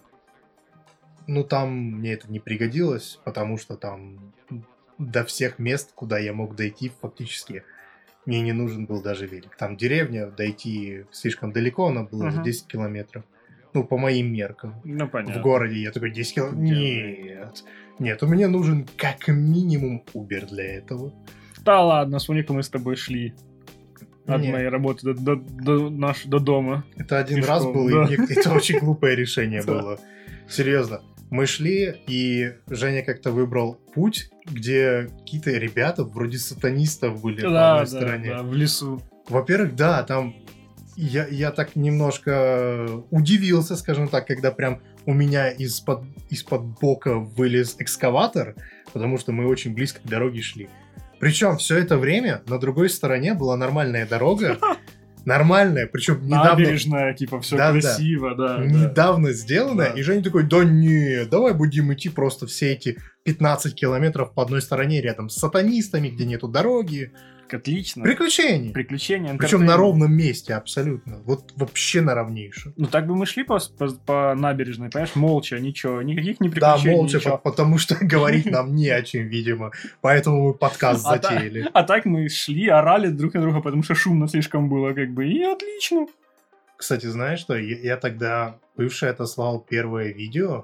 Speaker 2: Ну, там мне это не пригодилось, потому что там до всех мест, куда я мог дойти, фактически мне не нужен был даже велик. Там деревня, дойти слишком далеко, она была uh-huh. десять километров. Ну, по моим меркам.
Speaker 1: Ну, понятно.
Speaker 2: В городе я такой десять километров. Нет. Нет, у меня нужен как минимум Uber для этого.
Speaker 1: Да ладно, сколько мы с тобой шли от Нет. моей работы до, до, до, наш, до дома.
Speaker 2: Это один Пешком, раз был, да. и мне, это очень глупое решение было. Серьезно. Мы шли, и Женя как-то выбрал путь, где какие-то ребята вроде сатанистов были
Speaker 1: да,
Speaker 2: на одной
Speaker 1: да,
Speaker 2: стороне.
Speaker 1: Да, в лесу.
Speaker 2: Во-первых, да, там я, я так немножко удивился, скажем так, когда прям у меня из-под, из-под бока вылез экскаватор, потому что мы очень близко к дороге шли. Причем все это время на другой стороне была нормальная дорога, нормальная, причем недавно...
Speaker 1: Набережная, типа, все да, красиво, да. да
Speaker 2: недавно да. сделанная,
Speaker 1: да.
Speaker 2: и Женя такой, да не, давай будем идти просто все эти пятнадцать километров по одной стороне рядом с сатанистами, где нету дороги.
Speaker 1: Отлично.
Speaker 2: Приключения.
Speaker 1: Приключения.
Speaker 2: Причем на ровном месте абсолютно. Вот вообще на ровнейшем.
Speaker 1: Ну так бы мы шли по, по, по набережной, понимаешь, молча, ничего, никаких не приключений.
Speaker 2: Да, молча,
Speaker 1: ничего.
Speaker 2: потому что говорить нам не о чем, видимо. Поэтому мы подкаст затеяли.
Speaker 1: А, а так мы шли, орали друг на друга, потому что шумно слишком было, как бы, и отлично.
Speaker 2: Кстати, знаешь что, я, я тогда бывший отослал первое видео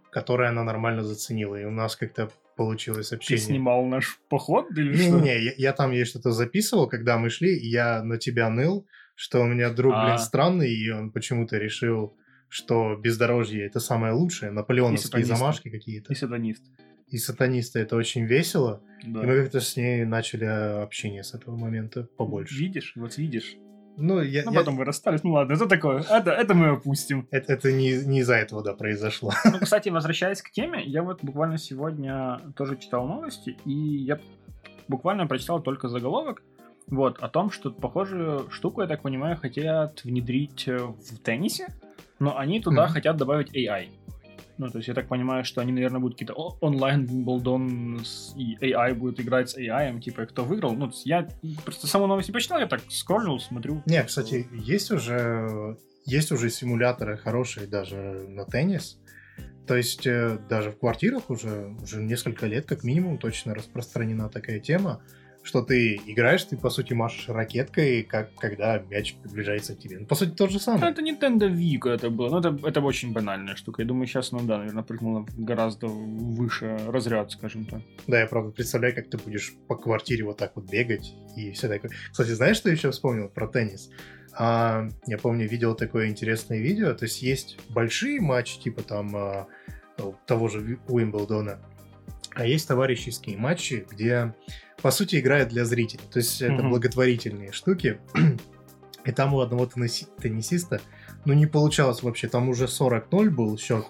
Speaker 2: которые она нормально заценила. И у нас как-то получилось общение.
Speaker 1: Ты снимал наш поход или что?
Speaker 2: Не-не-не, я, я там ей что-то записывал, когда мы шли, и я на тебя ныл, что у меня друг,
Speaker 1: А.
Speaker 2: блин, странный, и он почему-то решил, что бездорожье — это самое лучшее, наполеоновские
Speaker 1: сатанисты.
Speaker 2: замашки какие-то.
Speaker 1: И сатанист.
Speaker 2: И сатанисты — это очень весело.
Speaker 1: Да.
Speaker 2: И мы как-то с ней начали общение с этого момента побольше.
Speaker 1: Видишь? Вот видишь.
Speaker 2: Ну, я,
Speaker 1: Ну,
Speaker 2: я-
Speaker 1: потом вы расстались. Ну ладно, это такое. Это, это мы опустим.
Speaker 2: Это, это не, не из-за этого, да, произошло.
Speaker 1: Ну, кстати, возвращаясь к теме, я вот буквально сегодня тоже читал новости, и я буквально прочитал только заголовок, вот, о том, что похожую штуку, я так понимаю, хотят внедрить в теннисе, но они туда
Speaker 2: Мгм.
Speaker 1: хотят добавить эй ай. Ну, то есть я так понимаю, что они, наверное, будут какие-то о- онлайн Wimbledon с- и эй ай будет играть с эй ай, типа, кто выиграл. Ну, то есть я просто саму новость не почитал, я так скроллил, смотрю.
Speaker 2: Не, кстати, есть уже, есть уже симуляторы хорошие даже на теннис. То есть э, даже в квартирах уже, уже несколько лет как минимум точно распространена такая тема, что ты играешь, ты по сути машешь ракеткой, как когда мяч приближается к тебе. Ну, по сути, то же
Speaker 1: Ну,
Speaker 2: самое.
Speaker 1: это Nintendo Wii это было. Ну, это, это очень банальная штука. Я думаю, сейчас, ну да, наверное, прыгнула в гораздо выше разряд, скажем так.
Speaker 2: Да, я правда представляю, как ты будешь по квартире вот так вот бегать и все такое. Кстати, знаешь, что еще вспомнил про теннис? А, я помню, видел такое интересное видео. То есть есть большие матчи, типа там а, того же Ви- Уимблдона, а есть товарищеские матчи, где, по сути, играют для зрителей. То есть это
Speaker 1: Мгм.
Speaker 2: благотворительные штуки. И там у одного тенниси- теннисиста, ну, не получалось вообще. Там уже сорок ноль был счет.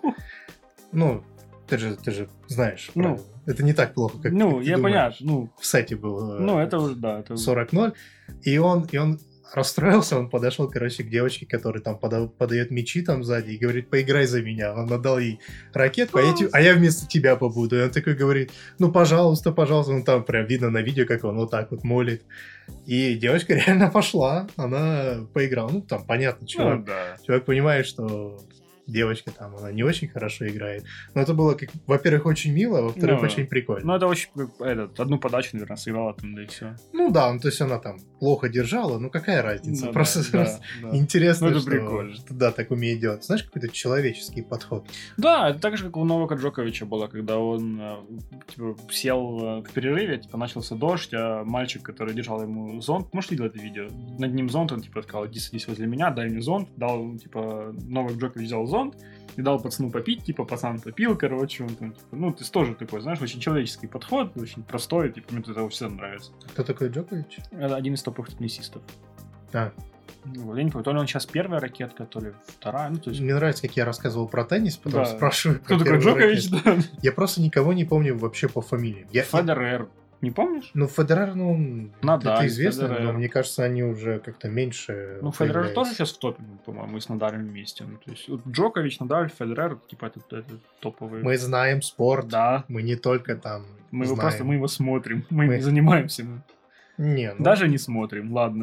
Speaker 2: Ну, ты же, ты же знаешь,
Speaker 1: Ну.
Speaker 2: правила. Это не так плохо, как,
Speaker 1: ну,
Speaker 2: как ты
Speaker 1: я
Speaker 2: думаешь.
Speaker 1: понятно. Ну,
Speaker 2: В сете был э,
Speaker 1: ну, это уже, да. Это...
Speaker 2: сорок ноль. И он, и он расстроился, он подошел, короче, к девочке, которая там пода- подает мячи там сзади, и говорит, поиграй за меня. Он отдал ей ракетку, а я, те- а я вместо тебя побуду. И он такой говорит, ну, пожалуйста, пожалуйста. Ну, там прям видно на видео, как он вот так вот молит. И девочка реально пошла, она поиграла. Ну, там, понятно,
Speaker 1: Ну,
Speaker 2: чувак,
Speaker 1: да.
Speaker 2: чувак понимает, что девочка там, она не очень хорошо играет. Но это было, как, во-первых, очень мило, а во-вторых,
Speaker 1: Ну,
Speaker 2: очень прикольно.
Speaker 1: Ну, это очень, как, этот, одну подачу, наверное, сыграла там, да и все.
Speaker 2: Ну да, ну, то есть она там плохо держала, ну какая разница? Просто интересно,
Speaker 1: Ну, это
Speaker 2: что,
Speaker 1: прикольно.
Speaker 2: что да, так умеет делать. Знаешь, какой-то человеческий подход.
Speaker 1: Да, это так же, как у Новака Джоковича было, когда он э, типа, сел э, в перерыве, типа, начался дождь, а мальчик, который держал ему зонт, может, видел это видео? Над ним зонт, он, типа, сказал, иди садись возле меня, дай мне зонт, дал, типа, Новак Джокович взял зонт и дал пацану попить, типа, пацан попил, короче, он там, типа, ну, ты тоже такой, знаешь, очень человеческий подход, очень простой, типа, мне это всегда нравится.
Speaker 2: Кто такой Джокович?
Speaker 1: Это один из топовых теннисистов.
Speaker 2: А,
Speaker 1: Ну, я не помню, то ли он сейчас первая ракетка, то ли вторая, ну, то есть...
Speaker 2: мне нравится, как я рассказывал про теннис, потом
Speaker 1: Да.
Speaker 2: спрашиваю
Speaker 1: Кто
Speaker 2: про
Speaker 1: такой
Speaker 2: первую
Speaker 1: Джокович,
Speaker 2: ракетку.
Speaker 1: да?
Speaker 2: Я просто никого не помню вообще по фамилии. Я, я-
Speaker 1: Федерер. Не помнишь?
Speaker 2: ну, Федерер, ну, он-
Speaker 1: Надаль,
Speaker 2: это известно,
Speaker 1: Федерер.
Speaker 2: но мне кажется, они уже как-то меньше
Speaker 1: Ну, Федерер
Speaker 2: появляются.
Speaker 1: тоже сейчас в топе, по-моему, и с Надалем вместе. Ну, то есть, вот Джокович, Надаль, Федерер, типа, это, это топовые.
Speaker 2: Мы знаем спорт,
Speaker 1: Да,
Speaker 2: мы не только там
Speaker 1: мы его
Speaker 2: знаем.
Speaker 1: просто, мы его смотрим, мы,
Speaker 2: Мы-
Speaker 1: им занимаемся. ну.
Speaker 2: Не, ну,
Speaker 1: Даже не смотрим, ладно.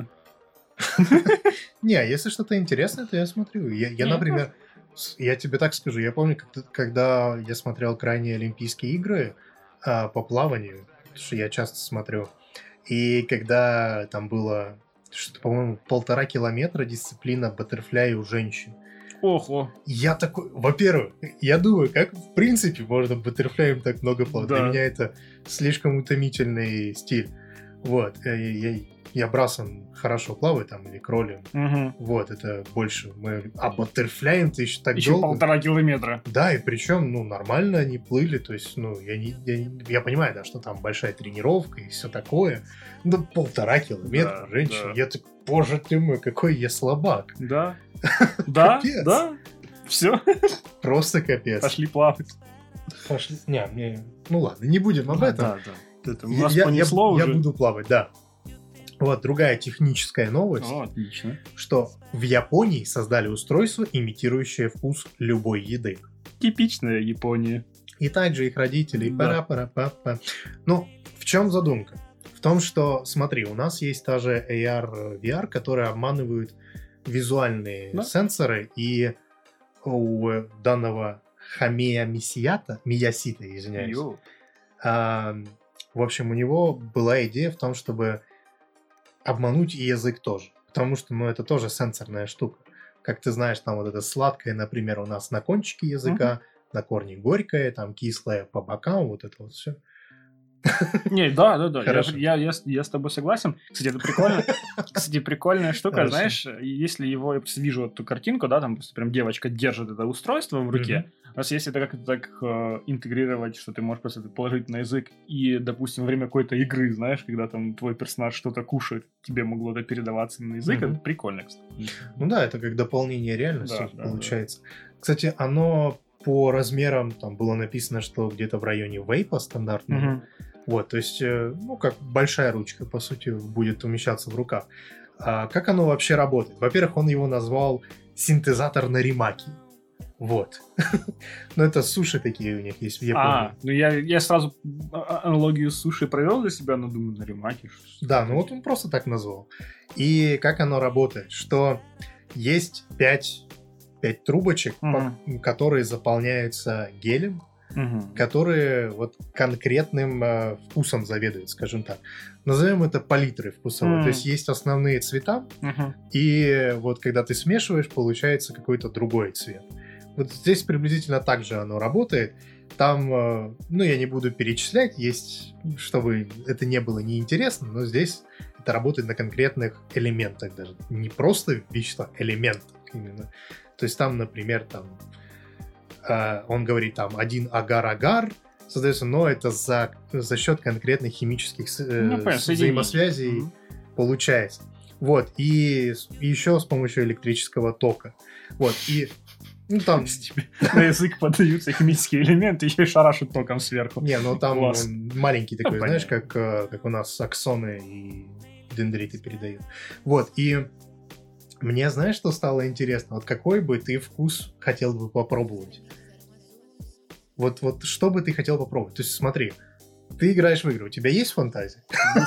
Speaker 2: Не, если что-то интересное, то я смотрю. Я, я
Speaker 1: Не,
Speaker 2: например, с- я тебе так скажу, я помню, как- когда я смотрел крайние Олимпийские игры а, по плаванию, потому что я часто смотрю, и когда там было, что, по-моему, полтора километра дисциплина баттерфляй у женщин,
Speaker 1: Ого.
Speaker 2: я такой, во-первых, я думаю, как в принципе можно баттерфляем так много плавать.
Speaker 1: Да.
Speaker 2: Для меня это слишком утомительный стиль. Вот, я, я, я брасом хорошо плаваю, там, или кролем.
Speaker 1: Угу.
Speaker 2: Вот, это больше мы... А баттерфляем ты еще так
Speaker 1: Еще
Speaker 2: долго.
Speaker 1: полтора километра.
Speaker 2: Да, и причем, ну, нормально они плыли, то есть, ну, я, не, я, не- я понимаю, да, что там большая тренировка и все такое, но полтора километра,
Speaker 1: Да,
Speaker 2: женщина,
Speaker 1: да.
Speaker 2: я так, боже ты мой, какой я слабак,
Speaker 1: Да. Да,
Speaker 2: Капец.
Speaker 1: да. Все,
Speaker 2: просто капец.
Speaker 1: пошли плавать.
Speaker 2: Пошли. Не, мне... Ну ладно, не будем об этом.
Speaker 1: Да, да. Это у
Speaker 2: Я,
Speaker 1: нас
Speaker 2: я-
Speaker 1: понесло
Speaker 2: я
Speaker 1: уже.
Speaker 2: буду плавать, да. Вот, другая техническая новость,
Speaker 1: О, отлично.
Speaker 2: что в Японии создали устройство, имитирующее вкус любой еды.
Speaker 1: Типичная Япония.
Speaker 2: И также их родители.
Speaker 1: Да.
Speaker 2: Пара-пара-па-па. Ну, в чем задумка? В том, что, смотри, у нас есть та же эй ар, ви ар, которые обманывают визуальные
Speaker 1: Да.
Speaker 2: сенсоры, и у данного Хамея Мисията, Миясита, извиняюсь,
Speaker 1: Йоу.
Speaker 2: а, в общем, у него была идея в том, чтобы обмануть и язык тоже. Потому что, ну, это тоже сенсорная штука. Как ты знаешь, там вот это сладкое, например, у нас на кончике языка, на корне горькое, там кислое по бокам, вот это вот все.
Speaker 1: Не, да, да, да, я,
Speaker 2: Хорошо.
Speaker 1: я, я, с- я с тобой согласен. Кстати, это прикольно. Кстати, прикольная штука,
Speaker 2: Хорошо.
Speaker 1: знаешь, если его, я просто вижу эту картинку, да, там просто прям девочка держит это устройство в руке. Раз если это как-то так э, интегрировать, что ты можешь просто это положить на язык и, допустим, во время какой-то игры, знаешь, когда там твой персонаж что-то кушает, тебе могло это передаваться на язык,
Speaker 2: Мгм.
Speaker 1: это прикольно, кстати.
Speaker 2: Ну да, это как дополнение реальности
Speaker 1: Да, да,
Speaker 2: получается. Кстати, оно по размерам там было написано, что где-то в районе вейпа стандартного.
Speaker 1: Мгм.
Speaker 2: Вот, то есть, э, ну, как большая ручка, по сути, будет умещаться в руках. А как оно вообще работает? Во-первых, он его назвал синтезатор Наримаки. Вот. Ну, это суши такие у них есть в
Speaker 1: А,
Speaker 2: Японии.
Speaker 1: ну я, я сразу а- аналогию с суши провел для себя, но думаю, на ремаке.
Speaker 2: Да, ну вот он просто так назвал. И как оно работает? Что есть пять, пять трубочек,
Speaker 1: Мгм.
Speaker 2: по- которые заполняются гелем,
Speaker 1: Мгм.
Speaker 2: которые вот конкретным э, вкусом заведуют, скажем так. Назовем это палитрой вкусовой.
Speaker 1: М.
Speaker 2: То есть есть основные цвета,
Speaker 1: Мгм.
Speaker 2: и вот когда ты смешиваешь, получается какой-то другой цвет. Вот здесь приблизительно так же оно работает. Там, э, ну, я не буду перечислять, есть, чтобы это не было неинтересно, но здесь это работает на конкретных элементах даже. Не просто вещества, элементах именно. То есть там, например, там э, он говорит там один агар-агар создается, но это за, за счет конкретных химических с- э,
Speaker 1: Ну, понятно,
Speaker 2: с-
Speaker 1: соединений.
Speaker 2: взаимосвязей
Speaker 1: Мгм.
Speaker 2: получается. Вот, и, с- и еще с помощью электрического тока. Вот, и ну там,
Speaker 1: Тебе на язык подаются химические элементы, еще и шарашут током сверху.
Speaker 2: не, ну там
Speaker 1: Класс.
Speaker 2: он маленький такой,
Speaker 1: Ну,
Speaker 2: знаешь,
Speaker 1: понятно.
Speaker 2: как, э, как у нас аксоны и дендриты передают. Вот, и мне, знаешь, что стало интересно? Вот какой бы ты вкус хотел бы попробовать? Вот, вот что бы ты хотел попробовать? То есть смотри, ты играешь в игры, у тебя есть фантазия?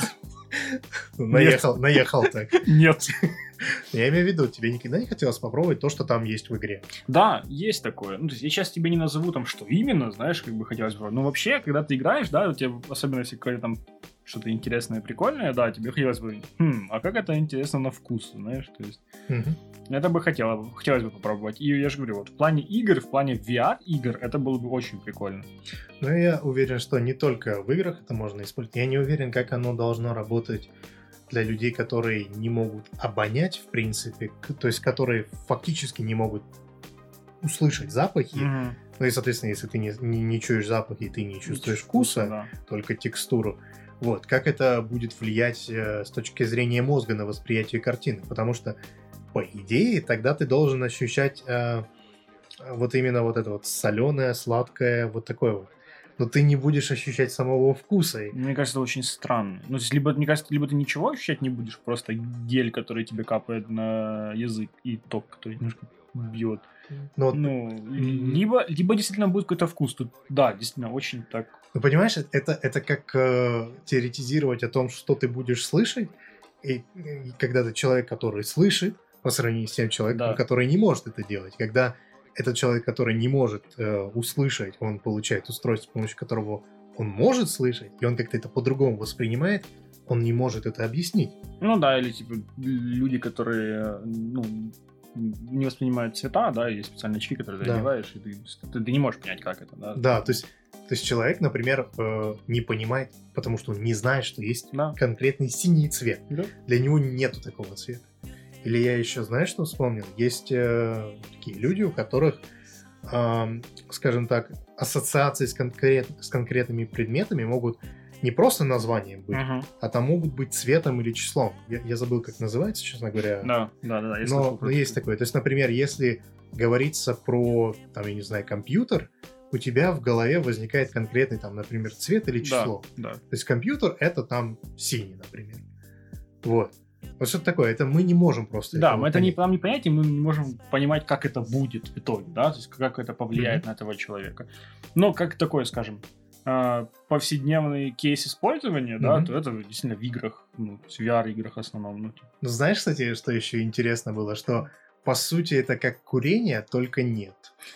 Speaker 2: Наехал, наехал так.
Speaker 1: Нет.
Speaker 2: Я имею в виду, тебе никогда не хотелось попробовать то, что там есть в игре?
Speaker 1: Да, есть такое. Ну, то есть я сейчас тебе не назову там, что именно, знаешь, как бы хотелось бы. Но вообще, когда ты играешь, да, у тебя, особенно если какое-то там что-то интересное, прикольное, да, тебе хотелось бы, хм, а как это интересно на вкус, знаешь, то есть
Speaker 2: Мгм.
Speaker 1: это бы хотело, хотелось бы попробовать. И я же говорю, вот в плане игр, в плане ви ар-игр, это было бы очень прикольно.
Speaker 2: Но я уверен, что не только в играх это можно использовать. Я не уверен, как оно должно работать для людей, которые не могут обонять, в принципе, к- то есть которые фактически не могут услышать запахи.
Speaker 1: Мгм.
Speaker 2: Ну и, соответственно, если ты не, не, не чуешь запахи, ты не чувствуешь
Speaker 1: Вкуса,
Speaker 2: вкуса,
Speaker 1: да.
Speaker 2: только текстуру. Вот, как это будет влиять э, с точки зрения мозга на восприятие картины? Потому что, по идее, тогда ты должен ощущать э, вот именно вот это вот соленое, сладкое, вот такое вот. Но ты не будешь ощущать самого вкуса. И-
Speaker 1: Мне кажется, это очень странно. Ну, то есть, либо, мне кажется, либо ты ничего ощущать не будешь, просто гель, который тебе капает на язык, и ток, который немножко бьет.
Speaker 2: Но вот,
Speaker 1: Ну, либо, либо действительно будет какой-то вкус. Тут, да, действительно, очень так.
Speaker 2: ну, понимаешь, это, это как э, теоретизировать о том, что ты будешь слышать, и, и когда ты человек, который слышит, по сравнению с тем человеком,
Speaker 1: Да.
Speaker 2: который не может это делать. Когда этот человек, который не может э, услышать, он получает устройство, с помощью которого он может слышать, и он как-то это по-другому воспринимает, он не может это объяснить.
Speaker 1: Ну да, или типа люди, которые, ну, не воспринимают цвета, да, есть специальные очки, которые ты
Speaker 2: Да.
Speaker 1: одеваешь, и ты, ты, ты не можешь понять, как это, да.
Speaker 2: Да, то есть, то есть человек, например, э, не понимает, потому что он не знает, что есть
Speaker 1: Да.
Speaker 2: конкретный синий цвет.
Speaker 1: Да.
Speaker 2: Для него нету такого цвета. Или я еще, знаешь, что вспомнил? Есть э, такие люди, у которых, эм, скажем так, ассоциации с, конкрет, с конкретными предметами могут не просто названием быть,
Speaker 1: Мгм.
Speaker 2: а там могут быть цветом или числом. Я, я забыл, как называется, честно говоря.
Speaker 1: Да, да, да, да, я
Speaker 2: но
Speaker 1: слышал
Speaker 2: но
Speaker 1: про
Speaker 2: есть
Speaker 1: это.
Speaker 2: такое. То есть, например, если говорится про, там, я не знаю, компьютер, у тебя в голове возникает конкретный, там, например, цвет или число.
Speaker 1: Да, да.
Speaker 2: То есть компьютер — это там синий, например. Вот. Вот что такое? Это мы не можем просто
Speaker 1: Да,
Speaker 2: этого
Speaker 1: мы это не,
Speaker 2: понять.
Speaker 1: нам не понять, и мы не можем понимать, как это будет в итоге, да, то есть как это повлияет на этого человека. Но как такое, скажем, а, повседневный кейс использования, да,
Speaker 2: Мгм.
Speaker 1: то это действительно в играх, ну, в ви ар-играх в основном. Ну,
Speaker 2: Ну, знаешь, кстати, что еще интересно было? Что, по сути, это как курение, только нет.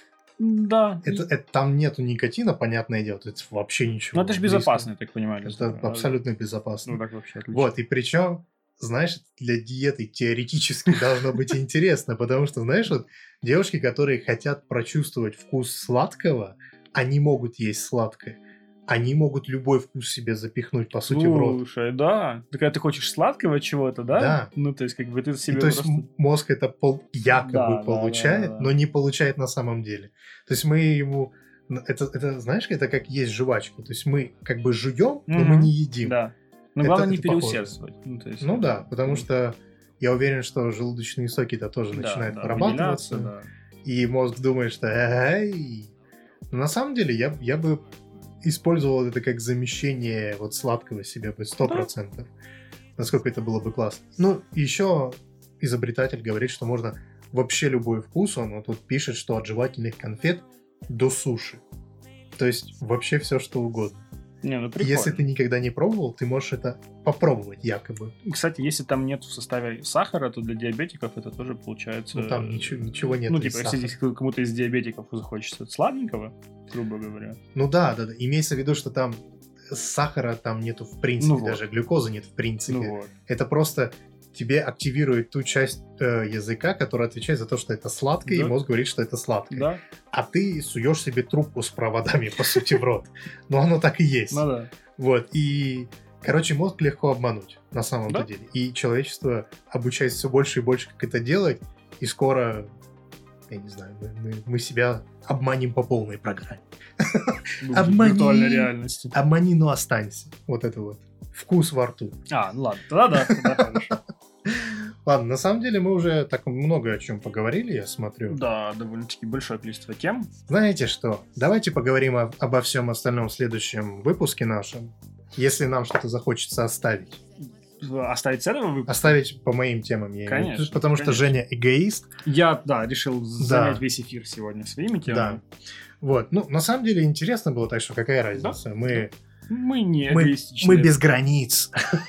Speaker 1: да.
Speaker 2: Это, это- там нету никотина, понятное дело, то есть вообще ничего.
Speaker 1: Ну, это же
Speaker 2: близко.
Speaker 1: безопасно, я так понимаю. для
Speaker 2: Это
Speaker 1: здоровья.
Speaker 2: абсолютно безопасно.
Speaker 1: Ну, так вообще отлично.
Speaker 2: Вот, и причем знаешь, для диеты теоретически должно быть интересно, потому что, знаешь, вот девушки, которые хотят прочувствовать вкус сладкого, они могут есть сладкое. Они могут любой вкус себе запихнуть, по сути, в рот.
Speaker 1: Слушай, да. Так когда ты хочешь сладкого чего-то, да?
Speaker 2: Да.
Speaker 1: Ну, то есть, как бы ты себе
Speaker 2: И, то есть
Speaker 1: просто...
Speaker 2: мозг это пол- якобы
Speaker 1: Да, да,
Speaker 2: получает,
Speaker 1: да, да, да.
Speaker 2: но не получает на самом деле. То есть мы ему... Это, это, знаешь, это как есть жвачка. То есть мы как бы жуем, но
Speaker 1: Мгм.
Speaker 2: мы не едим.
Speaker 1: Да. Но
Speaker 2: Это-
Speaker 1: главное не
Speaker 2: это похоже.
Speaker 1: переусердствовать. Ну, то есть,
Speaker 2: Ну
Speaker 1: это-
Speaker 2: да, потому
Speaker 1: ну,
Speaker 2: что я уверен, что желудочные соки-то тоже
Speaker 1: да,
Speaker 2: начинают
Speaker 1: да,
Speaker 2: вырабатываться.
Speaker 1: выделяться, да.
Speaker 2: И мозг думает, что эй. Но на самом деле я, я бы использовал это как замещение вот сладкого себе бы сто процентов. Насколько это было бы классно. Ну, еще изобретатель говорит, что можно вообще любой вкус. Он вот тут пишет, что от жевательных конфет до суши. То есть вообще все, что угодно.
Speaker 1: Не, ну
Speaker 2: И
Speaker 1: прикольно.
Speaker 2: если ты никогда не пробовал, ты можешь это попробовать якобы.
Speaker 1: Кстати, если там нет в составе сахара, то для диабетиков это тоже получается...
Speaker 2: Ну там ничего, ничего нет.
Speaker 1: Ну,
Speaker 2: из
Speaker 1: типа, если
Speaker 2: сахара.
Speaker 1: здесь кому-то из диабетиков захочется сладенького, грубо говоря.
Speaker 2: Ну да, да, да. Имеется в виду, что там сахара там нету в принципе,
Speaker 1: Ну вот.
Speaker 2: даже глюкозы нет в принципе.
Speaker 1: Ну вот.
Speaker 2: Это просто тебе активирует ту часть э, языка, которая отвечает за то, что это сладкое,
Speaker 1: Да.
Speaker 2: и мозг говорит, что это сладкое.
Speaker 1: Да?
Speaker 2: А ты суешь себе трубку с проводами, по сути, в рот. Но оно так и есть.
Speaker 1: Ну да.
Speaker 2: Вот, и... Короче, мозг легко обмануть, на самом-то
Speaker 1: Да.
Speaker 2: деле. И человечество обучается все больше и больше, как это делать, и скоро, я не знаю, мы, мы- мы себя обманем по полной программе.
Speaker 1: В
Speaker 2: Обмани.
Speaker 1: виртуальной реальности.
Speaker 2: Обмани, но останься. Вот это вот. Вкус во рту.
Speaker 1: А, ну ладно, тогда да, тогда хорошо.
Speaker 2: Ладно, на самом деле мы уже так много о чем поговорили, я смотрю.
Speaker 1: Да, довольно-таки большое количество тем.
Speaker 2: Знаете что? Давайте поговорим о- обо всем остальном в следующем выпуске нашем. Если нам что-то захочется оставить.
Speaker 1: Оставить с этого выпуска?
Speaker 2: Оставить по моим темам, я имею в виду.
Speaker 1: Конечно,
Speaker 2: Потому что
Speaker 1: конечно.
Speaker 2: Женя эгоист.
Speaker 1: Я, да, решил занять весь эфир сегодня своими
Speaker 2: Да.
Speaker 1: темами.
Speaker 2: Вот. Ну, на самом деле интересно было, так что какая разница? Мы,
Speaker 1: Мы не
Speaker 2: мы,
Speaker 1: эгоистичны.
Speaker 2: мы без границ.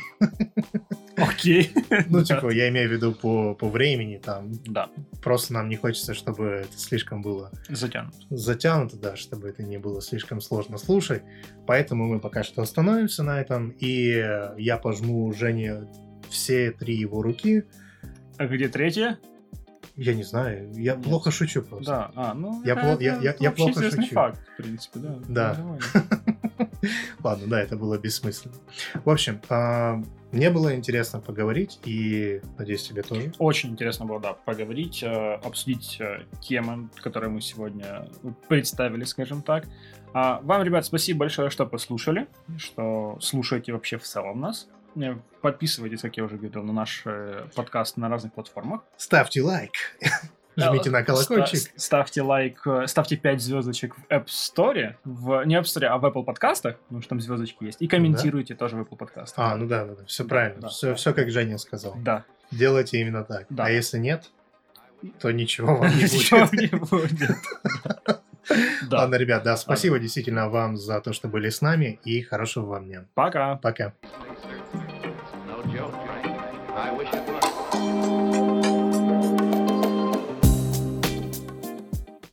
Speaker 1: Окей.
Speaker 2: Ну,
Speaker 1: Да.
Speaker 2: типа, я имею в виду по, по времени, там,
Speaker 1: Да,
Speaker 2: просто нам не хочется, чтобы это слишком было
Speaker 1: затянут.
Speaker 2: затянуто, да, чтобы это не было слишком сложно слушать. Поэтому мы пока что остановимся на этом, и э, я пожму Жене все три его руки.
Speaker 1: А где третья?
Speaker 2: Я не знаю, я
Speaker 1: Нет.
Speaker 2: плохо шучу просто.
Speaker 1: Да, а, ну...
Speaker 2: Я
Speaker 1: это-
Speaker 2: пло- я-
Speaker 1: это
Speaker 2: я- я плохо
Speaker 1: общеизвестный
Speaker 2: шучу.
Speaker 1: факт, в принципе, да.
Speaker 2: Да.
Speaker 1: Нормально.
Speaker 2: Ладно, да, это было бессмысленно. В общем, а, мне было интересно поговорить, и надеюсь, тебе тоже.
Speaker 1: Очень интересно было, да, поговорить, э, обсудить э, темы, которые мы сегодня представили, скажем так. А вам, ребят, спасибо большое, что послушали, что слушаете вообще в целом нас. Э, Подписывайтесь, как я уже говорил, на наш э, подкаст на разных платформах.
Speaker 2: Ставьте лайк, жмите на колокольчик.
Speaker 1: Ста- Ставьте лайк, э, ставьте пять звездочек в App Store, в, не App Store, а в Apple подкастах, потому что там звездочки есть, и комментируйте тоже в Apple подкастах.
Speaker 2: А, ну да, да, да, все
Speaker 1: Да,
Speaker 2: правильно,
Speaker 1: да,
Speaker 2: все,
Speaker 1: да.
Speaker 2: все как Женя сказал.
Speaker 1: Да.
Speaker 2: Делайте именно так.
Speaker 1: Да.
Speaker 2: А если нет, то ничего вам не
Speaker 1: Ничего
Speaker 2: будет.
Speaker 1: не будет. Да.
Speaker 2: Ладно, ребят, да, спасибо действительно вам за то, что были с нами, и хорошего вам дня.
Speaker 1: Пока.
Speaker 2: Пока.
Speaker 3: No joke. I wish it was.